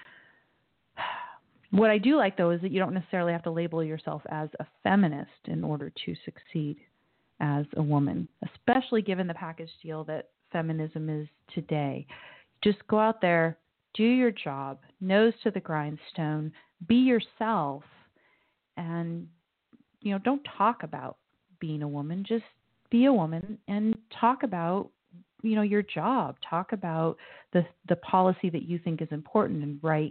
What I do like, though, is that you don't necessarily have to label yourself as a feminist in order to succeed as a woman, especially given the package deal that feminism is today. Just go out there, do your job, nose to the grindstone, be yourself, and, you know, don't talk about being a woman. Just be a woman and talk about, you know, your job. Talk about the the policy that you think is important and right,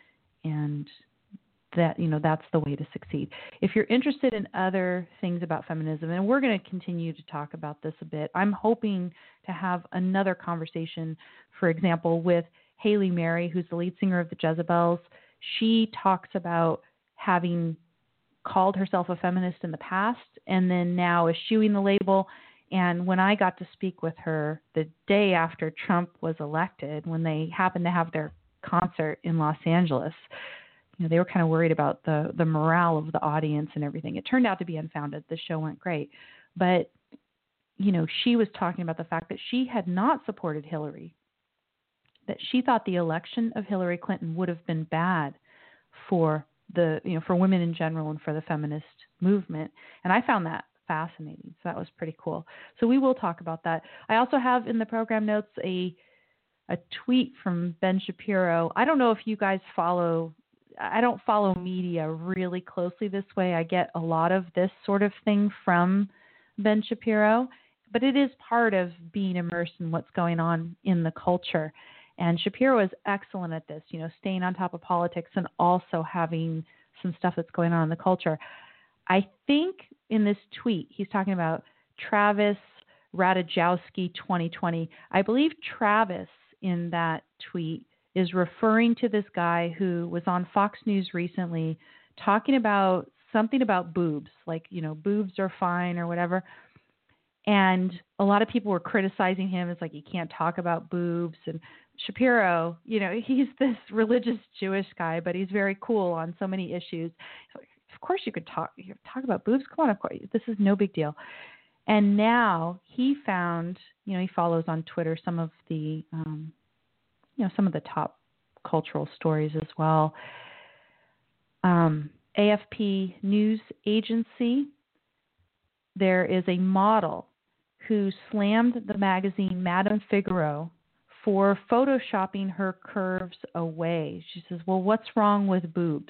and that, you know, that's the way to succeed. If you're interested in other things about feminism, and we're going to continue to talk about this a bit, I'm hoping to have another conversation, for example, with Haley Mary, who's the lead singer of the Jezebels. She talks about having called herself a feminist in the past and then now eschewing the label. And when I got to speak with her the day after Trump was elected, when they happened to have their concert in Los Angeles, you know, they were kind of worried about the, the morale of the audience and everything. It turned out to be unfounded. The show went great. But, you know, she was talking about the fact that she had not supported Hillary, that she thought the election of Hillary Clinton would have been bad for the, you know, for women in general and for the feminist movement. And I found that fascinating. So that was pretty cool. So we will talk about that. I also have in the program notes a a tweet from Ben Shapiro. I don't know if you guys follow, I don't follow media really closely this way. I get a lot of this sort of thing from Ben Shapiro, but it is part of being immersed in what's going on in the culture. And Shapiro is excellent at this, you know, staying on top of politics and also having some stuff that's going on in the culture. I think in this tweet, he's talking about Travis Radajowski twenty twenty. I believe Travis in that tweet is referring to this guy who was on Fox News recently talking about something about boobs, like, you know, boobs are fine or whatever. And a lot of people were criticizing him. It's like, you can't talk about boobs. And Shapiro, you know, he's this religious Jewish guy, but he's very cool on so many issues. Of course you could talk, you talk about boobs. Come on, of course, this is no big deal. And now he found, you know, he follows on Twitter some of the, um, you know, some of the top cultural stories as well. Um, A F P News Agency, there is a model who slammed the magazine Madame Figaro for photoshopping her curves away. She says, well, what's wrong with boobs?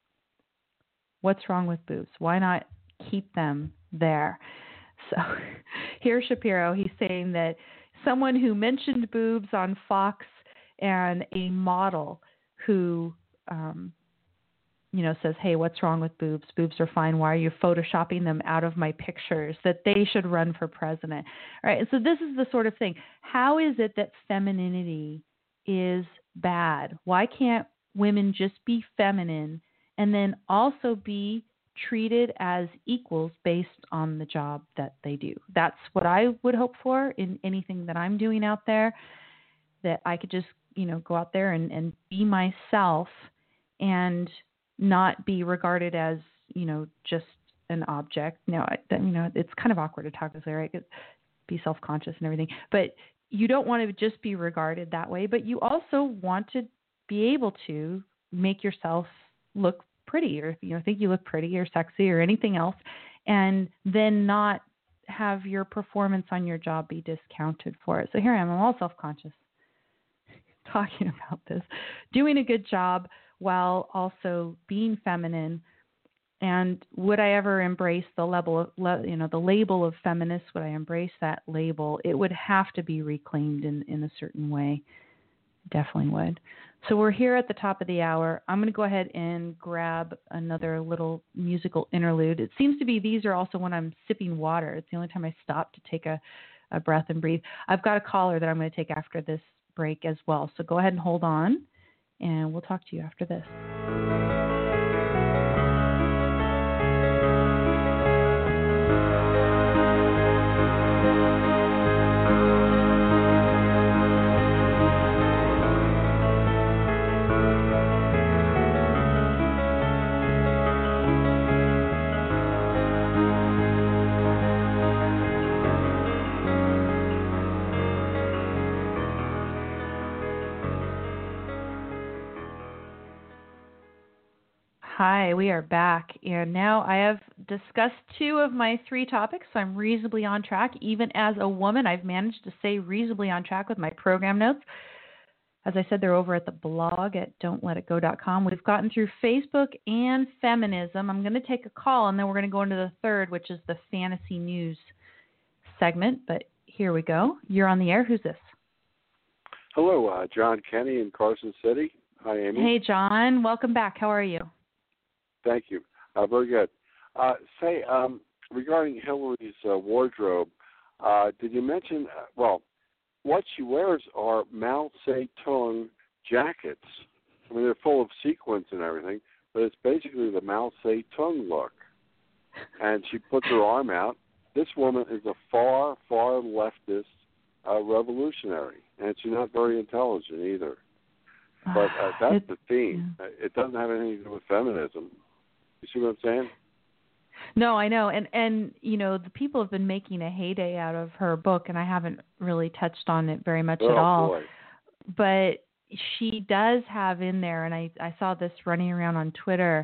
What's wrong with boobs? Why not keep them there? So here's Shapiro. He's saying that someone who mentioned boobs on Fox and a model who um, you know, says, hey, what's wrong with boobs? Boobs are fine. Why are you photoshopping them out of my pictures? That they should run for president. All right. And so this is the sort of thing. How is it that femininity is bad? Why can't women just be feminine and then also be treated as equals based on the job that they do? That's what I would hope for in anything that I'm doing out there, that I could just, you know, go out there and, and be myself and not be regarded as, you know, just an object. Now, I, you know, it's kind of awkward to talk this way, right? Be self-conscious and everything. But you don't want to just be regarded that way, but you also want to be able to make yourself look pretty, or, you know, think you look pretty or sexy or anything else, and then not have your performance on your job be discounted for it. So here I am, I'm all self-conscious talking about this, doing a good job while also being feminine. And would I ever embrace the level of, you know, the label of feminist? Would I embrace that label? It would have to be reclaimed in, in a certain way. Definitely would. So we're here at the top of the hour. I'm going to go ahead and grab another little musical interlude. It seems to be these are also when I'm sipping water. It's the only time I stop to take a, a breath and breathe. I've got a caller that I'm going to take after this break as well. So go ahead and hold on, and we'll talk to you after this. Hi, we are back, and now I have discussed two of my three topics, so I'm reasonably on track. Even as a woman, I've managed to stay reasonably on track with my program notes. As I said, they're over at the blog at don't let it go dot com. We've gotten through Facebook and feminism. I'm going to take a call, and then we're going to go into the third, which is the fantasy news segment, but here we go. You're on the air. Who's this? Hello, uh, John Kenny in Carson City. Hi, Amy. Hey, John. Welcome back. How are you? Thank you. Uh, very good. Uh, say, um, regarding Hillary's uh, wardrobe, uh, did you mention, uh, well, what she wears are Mao Zedong jackets. I mean, they're full of sequins and everything, but it's basically the Mao Zedong look. And she puts her arm out. This woman is a far, far leftist uh, revolutionary, and she's not very intelligent either. But uh, that's it, the theme. Yeah. It doesn't have anything to do with feminism. You see what I'm saying? No, I know. And, and, you know, the people have been making a heyday out of her book, and I haven't really touched on it very much oh, at all. Boy. But she does have in there, and I, I saw this running around on Twitter,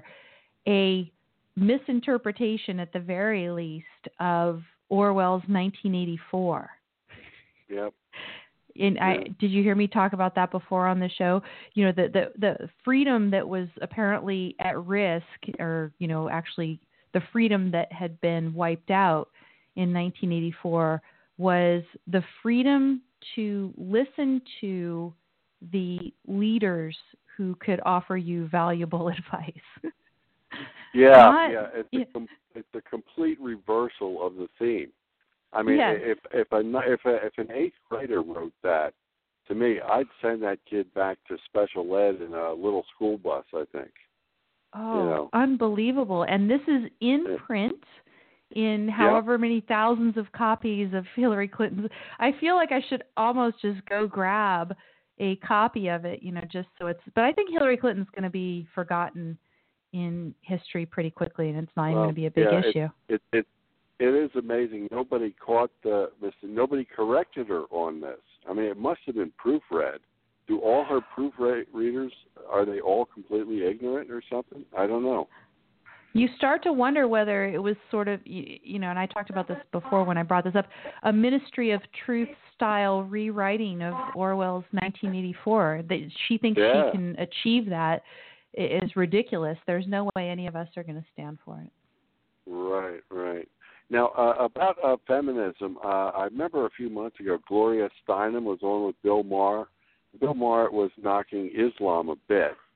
a misinterpretation at the very least of Orwell's nineteen eighty-four. Yep. And I, did you hear me talk about that before on the show? You know, the, the, the freedom that was apparently at risk, or, you know, actually the freedom that had been wiped out in nineteen eighty-four was the freedom to listen to the leaders who could offer you valuable advice. yeah, Not, yeah. It's, yeah. A com- it's a complete reversal of the theme. I mean, yes. if if a if a, if an eighth grader wrote that to me, I'd send that kid back to special ed in a little school bus, I think. Oh, you know. Unbelievable! And this is in yeah. print, in however yep. many thousands of copies of Hillary Clinton's. I feel like I should almost just go grab a copy of it, you know, just so it's. But I think Hillary Clinton's going to be forgotten in history pretty quickly, and it's not even well, going to be a big yeah, issue. It, it, it, It is amazing. Nobody caught the this. Nobody corrected her on this. I mean, it must have been proofread. Do all her proofreaders, are they all completely ignorant or something? I don't know. You start to wonder whether it was sort of, you, you know, and I talked about this before when I brought this up, a Ministry of Truth style rewriting of Orwell's nineteen eighty-four. That she thinks yeah. she can achieve that is ridiculous. There's no way any of us are going to stand for it. Right, right. Now, uh, about uh, feminism, uh, I remember a few months ago, Gloria Steinem was on with Bill Maher. Bill Maher was knocking Islam a bit.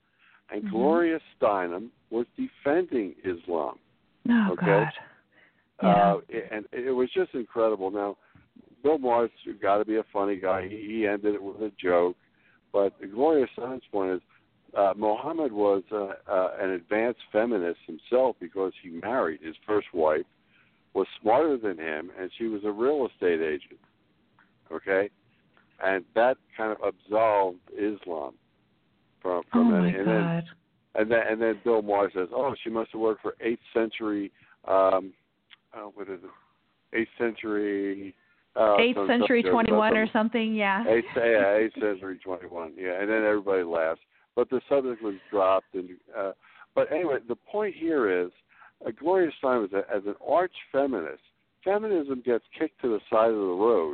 and mm-hmm. Gloria Steinem was defending Islam. Oh, okay? God. Yeah. Uh, and it was just incredible. Now, Bill Maher's got to be a funny guy. He, he ended it with a joke. But Gloria Steinem's point is, uh, Muhammad was uh, uh, an advanced feminist himself because he married his first wife, was smarter than him, and she was a real estate agent. Okay? And that kind of absolved Islam from, from oh, any. my and God. Then, and, then, and then Bill Maher says, oh, she must have worked for eighth century, um, oh, what is it, eighth century... Uh, eighth century twenty-one or something, yeah. Eighth, yeah, eighth century twenty-one, yeah, and then everybody laughs. But the subject was dropped. and uh, But anyway, the point here is, uh, Gloria Steinem, as, a, as an arch feminist, feminism gets kicked to the side of the road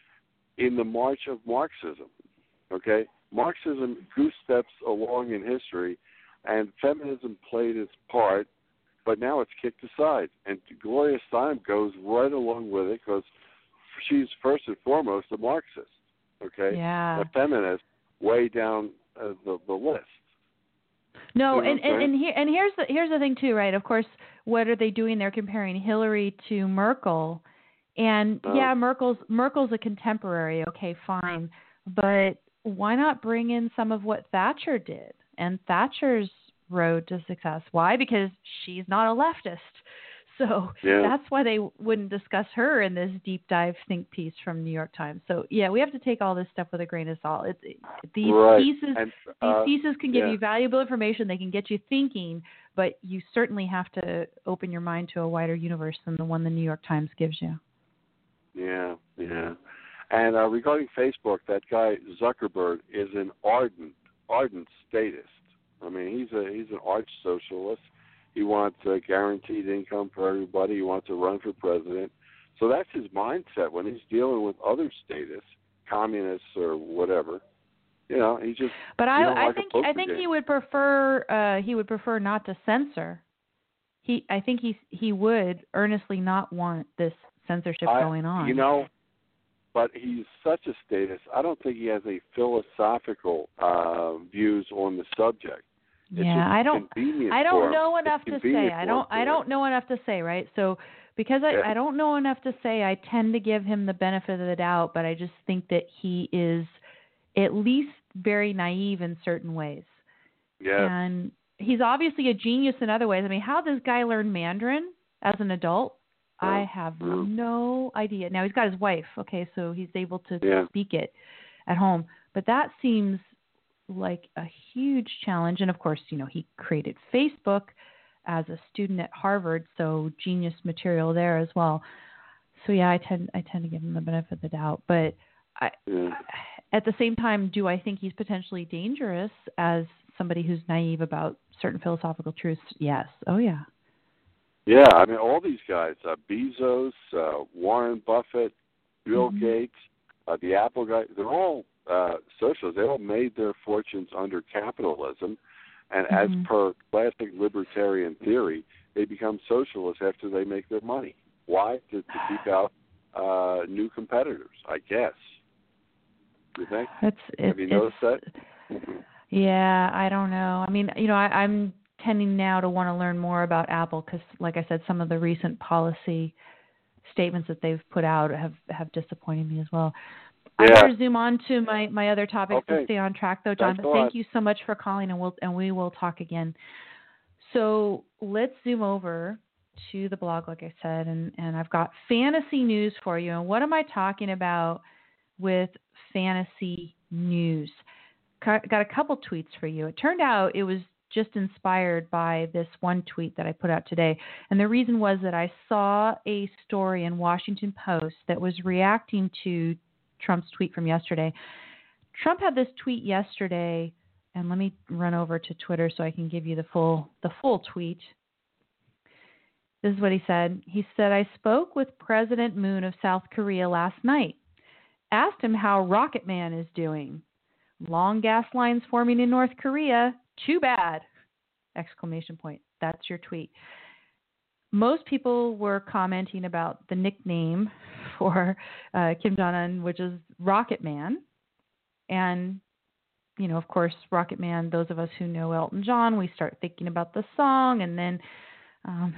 in the march of Marxism, okay? Marxism goose steps along in history, and feminism played its part, but now it's kicked aside. And Gloria Steinem goes right along with it because she's first and foremost a Marxist, okay? Yeah. A feminist way down uh, the, the list. No, you know and, and, and, here, and here's the here's the thing too, right? Of course, what are they doing? They're comparing Hillary to Merkel, and oh. yeah, Merkel's Merkel's a contemporary. Okay, fine, but why not bring in some of what Thatcher did and Thatcher's road to success? Why? Because she's not a leftist. So yeah. that's why they wouldn't discuss her in this deep dive think piece from New York Times. So yeah, we have to take all this stuff with a grain of salt. It, it, these right. pieces, and, uh, these pieces can give yeah. you valuable information. They can get you thinking, but you certainly have to open your mind to a wider universe than the one the New York Times gives you. Yeah, yeah. And uh, regarding Facebook, that guy Zuckerberg is an ardent, ardent statist. I mean, he's a he's an arch socialist. He wants a guaranteed income for everybody. He wants to run for president. So that's his mindset when he's dealing with other statists, communists or whatever. You know, he just. But I, I like think I think game. he would prefer uh, he would prefer not to censor. He I think he he would earnestly not want this censorship I, going on. You know, but he's such a statist. I don't think he has any philosophical uh, views on the subject. It's yeah, I don't. I don't know him. enough it's to say. I don't. I don't know enough to say. Right. So because I, yeah. I don't know enough to say, I tend to give him the benefit of the doubt. But I just think that he is at least very naive in certain ways. Yeah. And he's obviously a genius in other ways. I mean, how does this guy learn Mandarin as an adult? Oh. I have oh. no idea. Now he's got his wife. Okay, so he's able to yeah. speak it at home. But that seems like a huge challenge. And of course, you know, he created Facebook as a student at Harvard, so genius material there as well. So yeah, I tend I tend to give him the benefit of the doubt. But I, yeah. at the same time, do I think he's potentially dangerous as somebody who's naive about certain philosophical truths? Yes. Oh yeah. Yeah, I mean, all these guys, uh, Bezos, uh, Warren Buffett, Bill mm-hmm. Gates, uh, the Apple guy, they're all uh, socialists. They all made their fortunes under capitalism. And mm-hmm. as per classic libertarian theory, they become socialists after they make their money. Why? To, to keep out uh, new competitors, I guess. You think? It's, it's, Have you noticed that? Yeah, I don't know. I mean, you know, I, I'm tending now to want to learn more about Apple because, like I said, some of the recent policy statements that they've put out have, have disappointed me as well. Yeah. I better zoom on to my, my other topics okay. to stay on track, though, John. Thanks But thank you so much for calling, and we'll and we will talk again. So let's zoom over to the blog, like I said, and, and I've got fantasy news for you. And what am I talking about with fantasy news? Got a couple tweets for you. It turned out it was just inspired by this one tweet that I put out today. And the reason was that I saw a story in Washington Post that was reacting to Trump's tweet from yesterday. Trump had this tweet yesterday, and let me run over to Twitter so I can give you the full the full tweet. This is what he said. He said, I spoke with President Moon of South Korea last night. Asked him how Rocket Man is doing. Long gas lines forming in North Korea. Too bad! Exclamation point. That's your tweet. Most people were commenting about the nickname for uh, Kim Jong-un, which is Rocket Man. And you know, of course, Rocket Man, those of us who know Elton John, we start thinking about the song. And then um,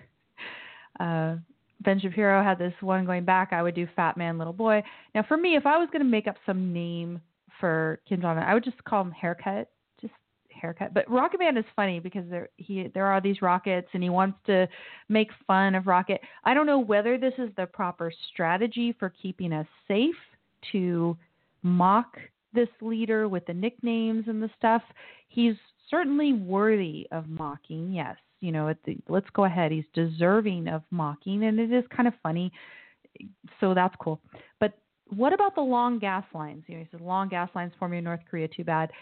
uh, Ben Shapiro had this one going back, I would do Fat Man, Little Boy. Now, for me, if I was going to make up some name for Kim Jong-un, I would just call him Haircut, just Haircut. But Rocket Man is funny because there he there are these rockets, and he wants to make fun of Rocket. I don't know whether this is the proper strategy for keeping us safe to mock this leader with the nicknames and the stuff. He's certainly worthy of mocking, yes. You know, at the, let's go ahead. He's deserving of mocking, and it is kind of funny, so that's cool. But what about the long gas lines? You know, he says long gas lines forming in North Korea, too bad.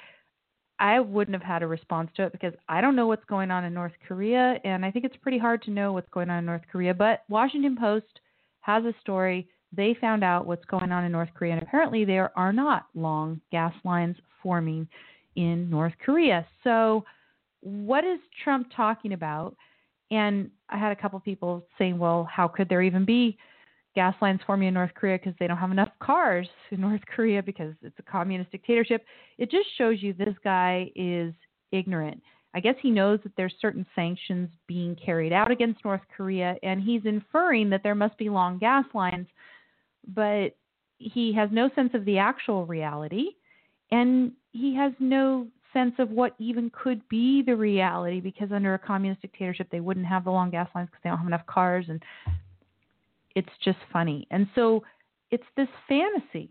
I wouldn't have had a response to it because I don't know what's going on in North Korea, and I think it's pretty hard to know what's going on in North Korea. But Washington Post has a story. They found out what's going on in North Korea, and apparently there are not long gas lines forming in North Korea. So what is Trump talking about? And I had a couple people saying, well, how could there even be gas lines forming in North Korea because they don't have enough cars in North Korea because it's a communist dictatorship? It just shows you this guy is ignorant. I guess he knows that there's certain sanctions being carried out against North Korea, and he's inferring that there must be long gas lines, but he has no sense of the actual reality, and he has no sense of what even could be the reality, because under a communist dictatorship they wouldn't have the long gas lines because they don't have enough cars, and it's just funny. And so it's this fantasy.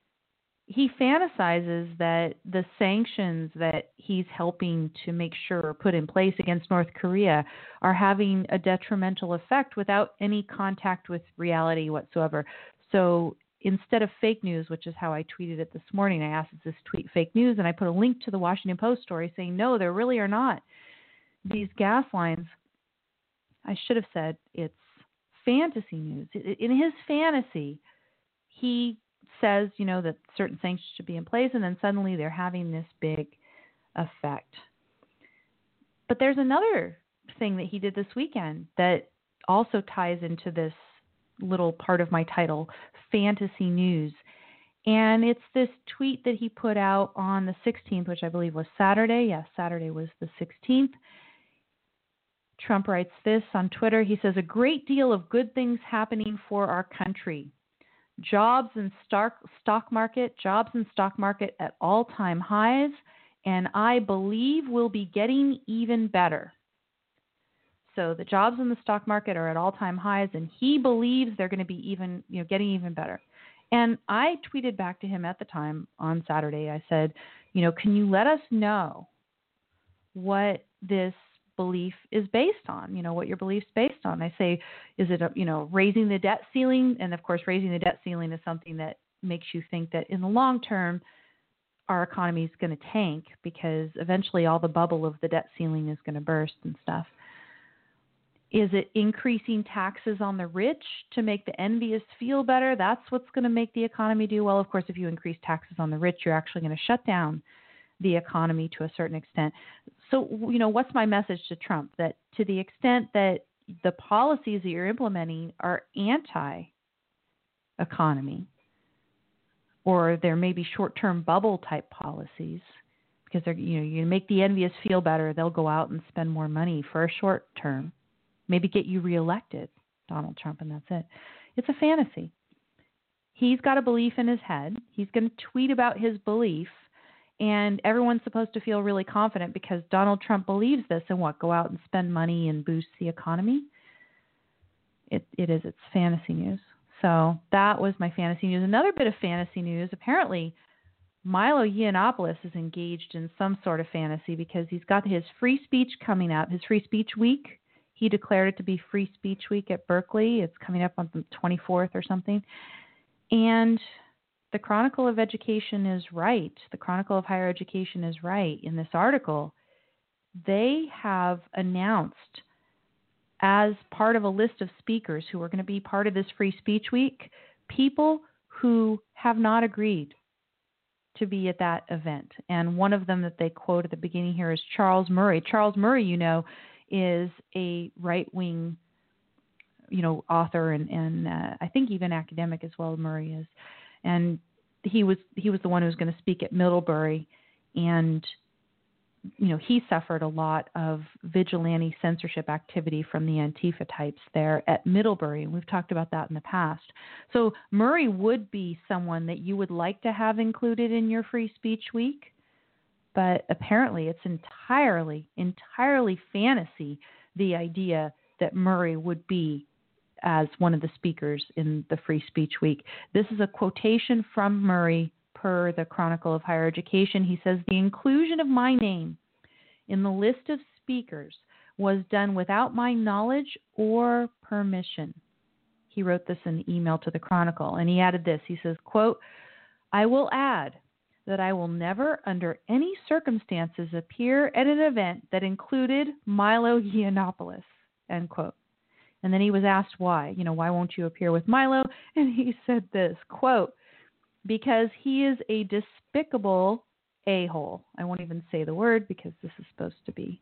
He fantasizes that the sanctions that he's helping to make sure are put in place against North Korea are having a detrimental effect without any contact with reality whatsoever. So instead of fake news, which is how I tweeted it this morning, I asked, is this tweet fake news? And I put a link to the Washington Post story saying, no, there really are not. These gas lines, I should have said it's fantasy news. In his fantasy, he says, you know, that certain sanctions should be in place, and then suddenly they're having this big effect. But there's another thing that he did this weekend that also ties into this little part of my title, fantasy news. And it's this tweet that he put out on the sixteenth, which I believe was Saturday. Yes, Saturday was the sixteenth. Trump writes this on Twitter. He says, a great deal of good things happening for our country. Jobs and stock, stock market, jobs and stock market at all-time highs, and I believe we'll be getting even better. So the jobs in the stock market are at all-time highs, and he believes they're going to be even, you know, getting even better. And I tweeted back to him at the time on Saturday. I said, you know, can you let us know what this belief is based on, you know, what your belief's based on? I say, is it, a, you know, raising the debt ceiling? And of course, raising the debt ceiling is something that makes you think that in the long term, our economy is going to tank because eventually all the bubble of the debt ceiling is going to burst and stuff. Is it increasing taxes on the rich to make the envious feel better? That's what's going to make the economy do well. Of course, if you increase taxes on the rich, you're actually going to shut down the economy to a certain extent. So, you know, what's my message to Trump? That to the extent that the policies that you're implementing are anti-economy, or there may be short-term bubble type policies, because they're, you know, you make the envious feel better, they'll go out and spend more money for a short term, maybe get you reelected, Donald Trump, and that's it. It's a fantasy. He's got a belief in his head. He's going to tweet about his belief, and everyone's supposed to feel really confident because Donald Trump believes this, and what, go out and spend money and boost the economy? It, it is. It's fantasy news. So that was my fantasy news. Another bit of fantasy news, apparently Milo Yiannopoulos is engaged in some sort of fantasy because he's got his free speech coming up, his free speech week. He declared it to be Free Speech Week at Berkeley. It's coming up on the twenty-fourth or something. And the Chronicle of Education is right. The Chronicle of Higher Education is right. In this article, they have announced as part of a list of speakers who are going to be part of this Free Speech Week, people who have not agreed to be at that event. And one of them that they quote at the beginning here is Charles Murray. Charles Murray, you know, is a right-wing, you know, author and, and uh, I think even academic as well, Murray is. And he was he was the one who was going to speak at Middlebury. and you know, he suffered a lot of vigilante censorship activity from the Antifa types there at Middlebury. We've talked about that in the past. So Murray would be someone that you would like to have included in your Free Speech Week, but apparently it's entirely, entirely fantasy, the idea that Murray would be as one of the speakers in the Free Speech Week. This is a quotation from Murray per the Chronicle of Higher Education. He says, "The inclusion of my name in the list of speakers was done without my knowledge or permission." He wrote this in an email to the Chronicle, and he added this. He says, quote, "I will add that I will never under any circumstances appear at an event that included Milo Yiannopoulos," end quote. And then he was asked why, you know, why won't you appear with Milo? And he said this, quote, "Because he is a despicable a-hole." I won't even say the word because this is supposed to be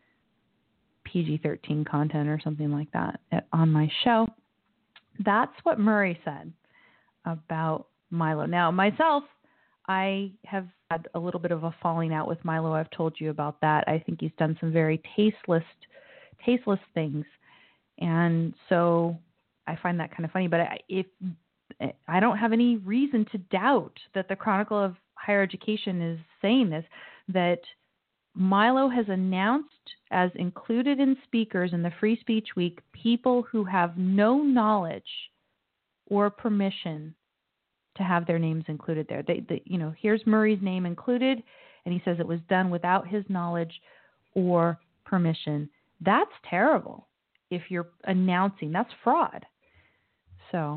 P G thirteen content or something like that at, on my show. That's what Murray said about Milo. Now, myself, I have had a little bit of a falling out with Milo. I've told you about that. I think he's done some very tasteless, tasteless things. And so I find that kind of funny. But I, if I don't have any reason to doubt that the Chronicle of Higher Education is saying this, that Milo has announced as included in speakers in the Free Speech Week people who have no knowledge or permission to have their names included there. They, they, you know, here's Murray's name included, and he says it was done without his knowledge or permission. That's terrible. If you're announcing, that's fraud. So,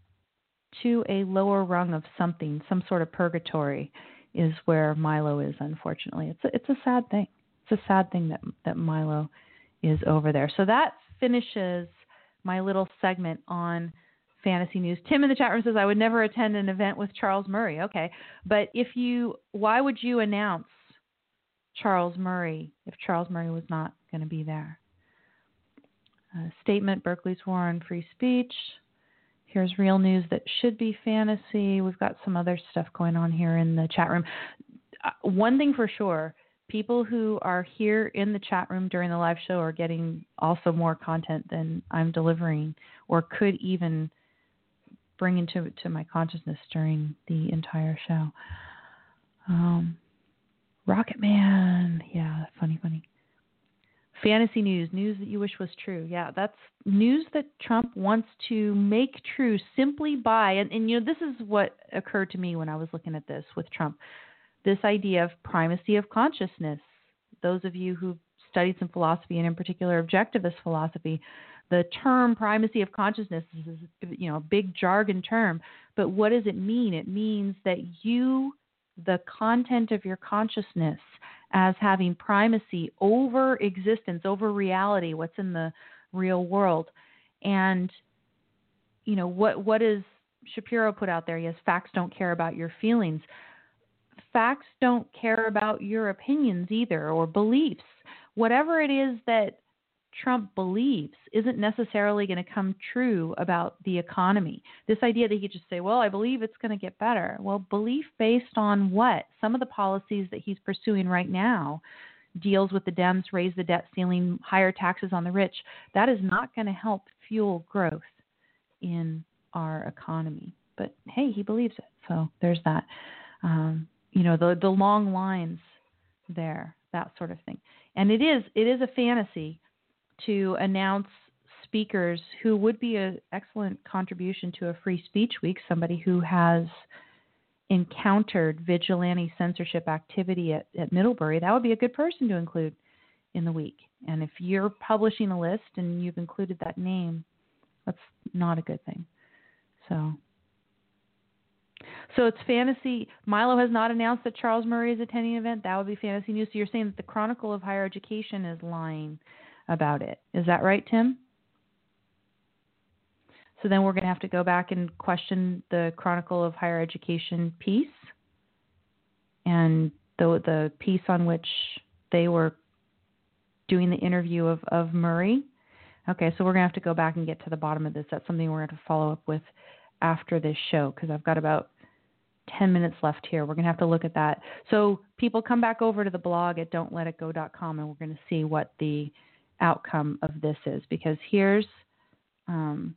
to a lower rung of something, some sort of purgatory, is where Milo is, unfortunately. It's a, it's a sad thing. It's a sad thing that, that Milo is over there. So that finishes my little segment on fantasy news. Tim in the chat room says, "I would never attend an event with Charles Murray." Okay. But if you, why would you announce Charles Murray if Charles Murray was not going to be there? Uh, statement, Berkeley's war on free speech. Here's real news that should be fantasy. We've got some other stuff going on here in the chat room. Uh, one thing for sure, people who are here in the chat room during the live show are getting also more content than I'm delivering or could even bring into to my consciousness during the entire show. Um, Rocket Man. Yeah, funny, funny. Fantasy news, news that you wish was true. Yeah, that's news that Trump wants to make true simply by, and, and you know, this is what occurred to me when I was looking at this with Trump, this idea of primacy of consciousness. Those of you who've studied some philosophy, and in particular objectivist philosophy, the term primacy of consciousness is, you know, a big jargon term, but what does it mean? It means that you, the content of your consciousness, as having primacy over existence, over reality, what's in the real world. And, you know, what what is Shapiro put out there? Yes, facts don't care about your feelings. Facts don't care about your opinions either, or beliefs. Whatever it is that Trump believes isn't necessarily going to come true about the economy. This idea that he could just say, well, I believe it's going to get better. Well, belief based on what? Some of the policies that he's pursuing right now deals with the Dems, raise the debt ceiling, higher taxes on the rich. That is not going to help fuel growth in our economy. But hey, he believes it. So there's that. Um, you know, the the long lines there, that sort of thing. And it is it is a fantasy to announce speakers who would be an excellent contribution to a free speech week, somebody who has encountered vigilante censorship activity at, at Middlebury. That would be a good person to include in the week. And if you're publishing a list and you've included that name, that's not a good thing. So, so it's fantasy. Milo has not announced that Charles Murray is attending an event. That would be fantasy news. So you're saying that the Chronicle of Higher Education is lying about it. Is that right, Tim? So then we're going to have to go back and question the Chronicle of Higher Education piece and the the piece on which they were doing the interview of, of Murray. Okay, so we're going to have to go back and get to the bottom of this. That's something we're going to follow up with after this show, because I've got about ten minutes left here. We're going to have to look at that. So people come back over to the blog at don't let it go dot com, and we're going to see what the outcome of this is. Because here's, um,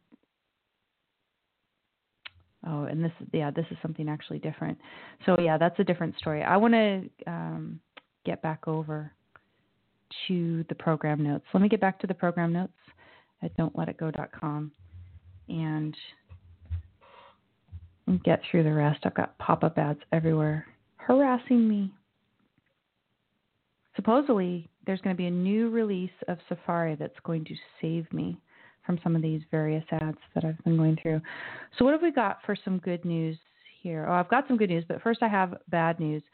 oh, and this, yeah, this is something actually different. So yeah, that's a different story. I want to um, get back over to the program notes. Let me get back to the program notes at don't let it go dot com and and get through the rest. I've got pop-up ads everywhere harassing me. Supposedly, there's going to be a new release of Safari that's going to save me from some of these various ads that I've been going through. So what have we got for some good news here? Oh, I've got some good news, but first I have bad news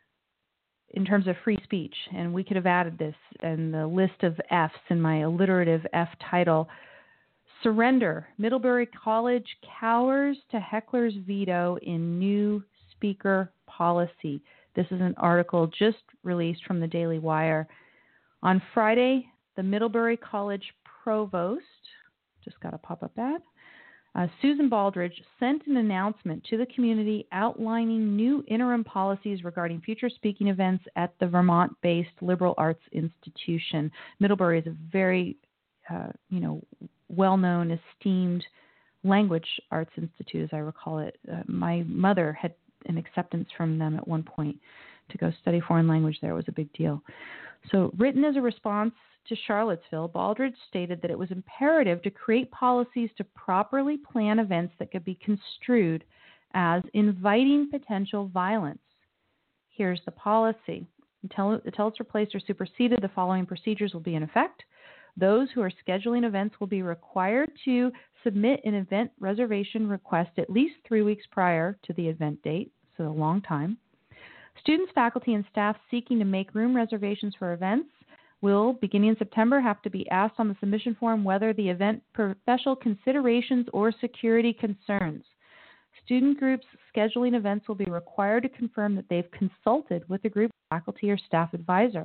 in terms of free speech. And we could have added this in the list of F's in my alliterative F title. Surrender. Middlebury College cowers to heckler's veto in new speaker policy. This is an article just released from the Daily Wire. On Friday, the Middlebury College provost, just got a pop-up ad, uh, Susan Baldridge sent an announcement to the community outlining new interim policies regarding future speaking events at the Vermont-based liberal arts institution. Middlebury is a very, uh, you know, well-known, esteemed language arts institute, as I recall it. Uh, my mother had an acceptance from them at one point to go study foreign language there. It was a big deal. So, written as a response to Charlottesville, Baldridge stated that it was imperative to create policies to properly plan events that could be construed as inviting potential violence. Here's the policy. Until, until it's replaced or superseded, the following procedures will be in effect. Those who are scheduling events will be required to submit an event reservation request at least three weeks prior to the event date, so a long time. Students, faculty, and staff seeking to make room reservations for events will, beginning in September, have to be asked on the submission form whether the event per special considerations or security concerns. Student groups scheduling events will be required to confirm that they've consulted with the group faculty or staff advisor.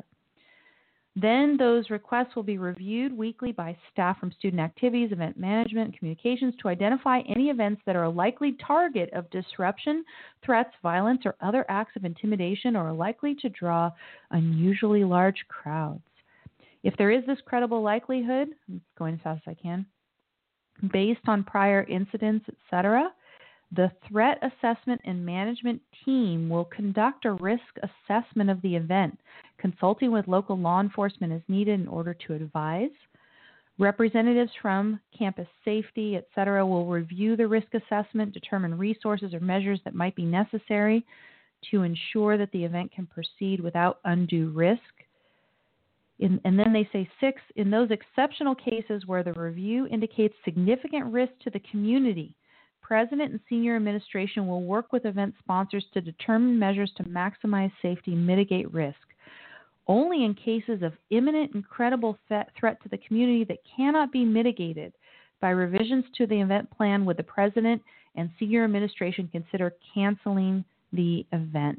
Then those requests will be reviewed weekly by staff from student activities, event management, and communications to identify any events that are a likely target of disruption, threats, violence, or other acts of intimidation or are likely to draw unusually large crowds. If there is this credible likelihood, I'm going as fast as I can, based on prior incidents, et cetera, the threat assessment and management team will conduct a risk assessment of the event, consulting with local law enforcement as needed in order to advise. Representatives from campus safety, et cetera, will review the risk assessment, determine resources or measures that might be necessary to ensure that the event can proceed without undue risk. In, and then they say six, in those exceptional cases where the review indicates significant risk to the community, President and senior administration will work with event sponsors to determine measures to maximize safety and mitigate risk. Only in cases of imminent and credible th- threat to the community that cannot be mitigated by revisions to the event plan would the president and senior administration consider canceling the event.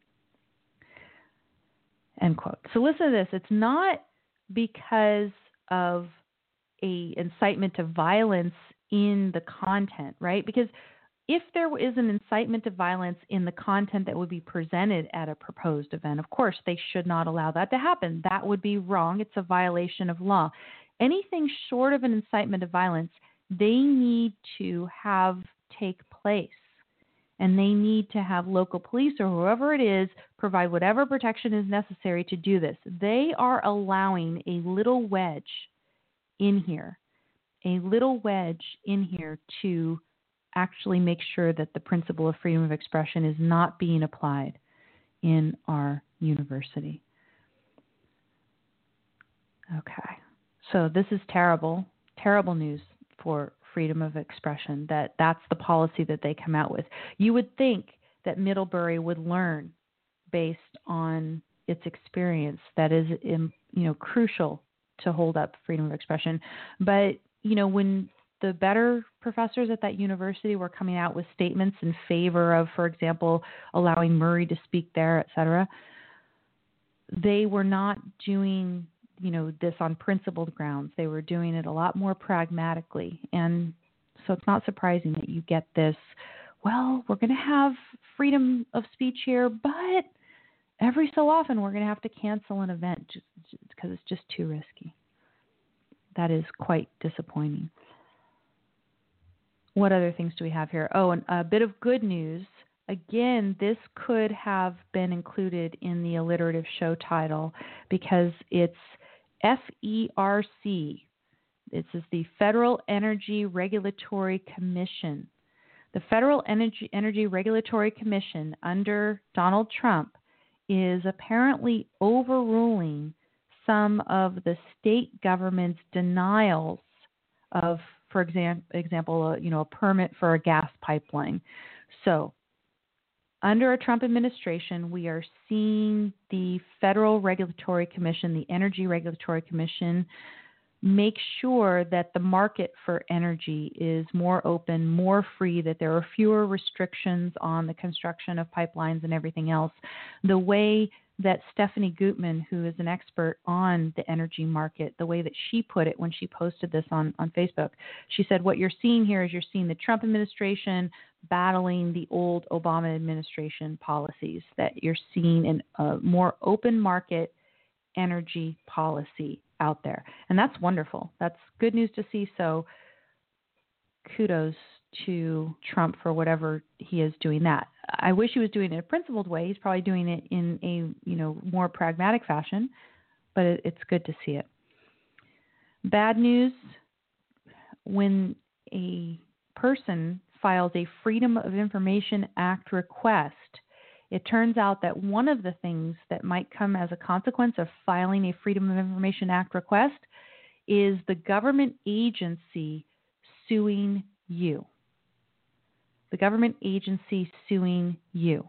End quote. So listen to this. It's not because of a incitement to violence in the content, right? Because if there is an incitement to violence in the content that would be presented at a proposed event, of course, they should not allow that to happen. That would be wrong. It's a violation of law. Anything short of an incitement to violence, they need to have take place. And they need to have local police or whoever it is provide whatever protection is necessary to do this. They are allowing a little wedge in here, a little wedge in here to actually make sure that the principle of freedom of expression is not being applied in our university. Okay, so this is terrible, terrible news for freedom of expression, that that's the policy that they come out with. You would think that Middlebury would learn based on its experience that is, you know, crucial to hold up freedom of expression. But, you know, when the better professors at that university were coming out with statements in favor of, for example, allowing Murray to speak there, et cetera, they were not doing, you know, this on principled grounds. They were doing it a lot more pragmatically. And so it's not surprising that you get this, well, we're going to have freedom of speech here, but every so often we're going to have to cancel an event just because it's just too risky. That is quite disappointing. What other things do we have here? Oh, and a bit of good news. Again, this could have been included in the alliterative show title because it's F E R C. This is the Federal Energy Regulatory Commission. The Federal Energy, Energy Regulatory Commission under Donald Trump is apparently overruling some of the state government's denials of, for exam- example, a, you know, a permit for a gas pipeline. So, under a Trump administration, we are seeing the Federal Regulatory Commission, the Energy Regulatory Commission, make sure that the market for energy is more open, more free, that there are fewer restrictions on the construction of pipelines and everything else. The way that Stephanie Gutman, who is an expert on the energy market, the way that she put it when she posted this on, on Facebook, she said, what you're seeing here is you're seeing the Trump administration battling the old Obama administration policies, that you're seeing in a more open market energy policy out there. And that's wonderful. That's good news to see. So kudos to Trump for whatever he is doing that. I wish he was doing it in a principled way. He's probably doing it in a, you know, more pragmatic fashion, but it, it's good to see it. Bad news, when a person files a Freedom of Information Act request, it turns out that one of the things that might come as a consequence of filing a Freedom of Information Act request is the government agency suing you. The government agency suing you.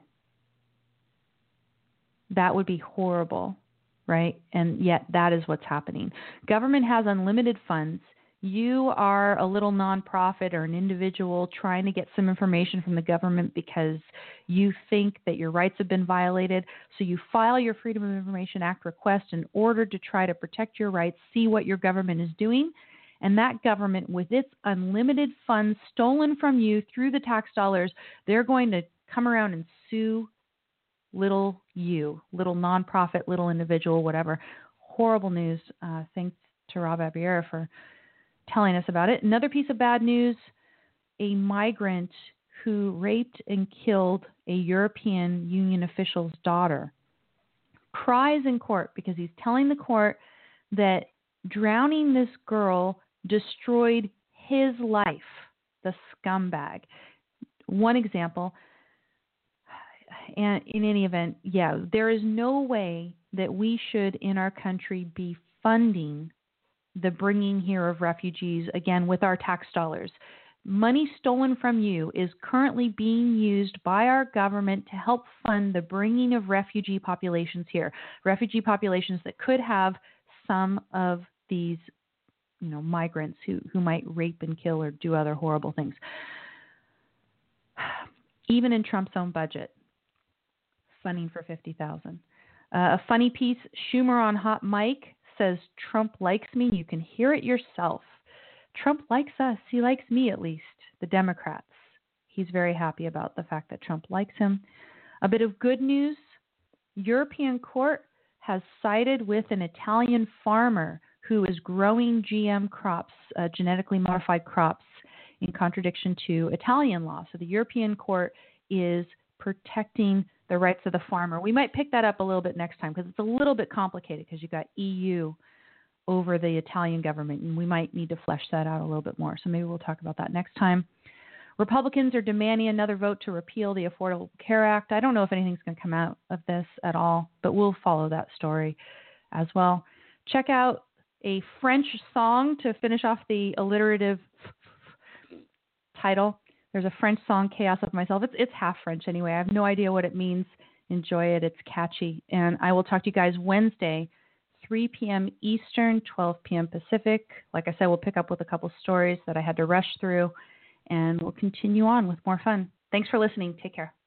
That would be horrible, right? And yet that is what's happening. Government has unlimited funds. You are a little nonprofit or an individual trying to get some information from the government because you think that your rights have been violated. So you file your Freedom of Information Act request in order to try to protect your rights, see what your government is doing. And that government, with its unlimited funds stolen from you through the tax dollars, they're going to come around and sue little you, little nonprofit, little individual, whatever. Horrible news. Uh, thanks to Rob Abiera for telling us about it. Another piece of bad news, a migrant who raped and killed a European Union official's daughter cries in court because he's telling the court that drowning this girl destroyed his life, the scumbag. One example, and in any event, yeah, there is no way that we should in our country be funding the bringing here of refugees, again, with our tax dollars. Money stolen from you is currently being used by our government to help fund the bringing of refugee populations here, refugee populations that could have some of these, you know, migrants who, who might rape and kill or do other horrible things. Even in Trump's own budget, funding for fifty thousand dollars. Uh, a funny piece, Schumer on Hot Mic says Trump likes me. You can hear it yourself. Trump likes us. He likes me, at least, the Democrats. He's very happy about the fact that Trump likes him. A bit of good news, European court has sided with an Italian farmer who is growing G M crops, uh, genetically modified crops, in contradiction to Italian law. So the European court is protecting the rights of the farmer. We might pick that up a little bit next time because it's a little bit complicated because you've got E U over the Italian government, and we might need to flesh that out a little bit more. So maybe we'll talk about that next time. Republicans are demanding another vote to repeal the Affordable Care Act. I don't know if anything's going to come out of this at all, but we'll follow that story as well. Check out a French song to finish off the alliterative title. There's a French song, Chaos of Myself. It's it's half French anyway. I have no idea what it means. Enjoy it. It's catchy. And I will talk to you guys Wednesday, three p.m. Eastern, twelve p.m. Pacific. Like I said, we'll pick up with a couple stories that I had to rush through, and we'll continue on with more fun. Thanks for listening. Take care.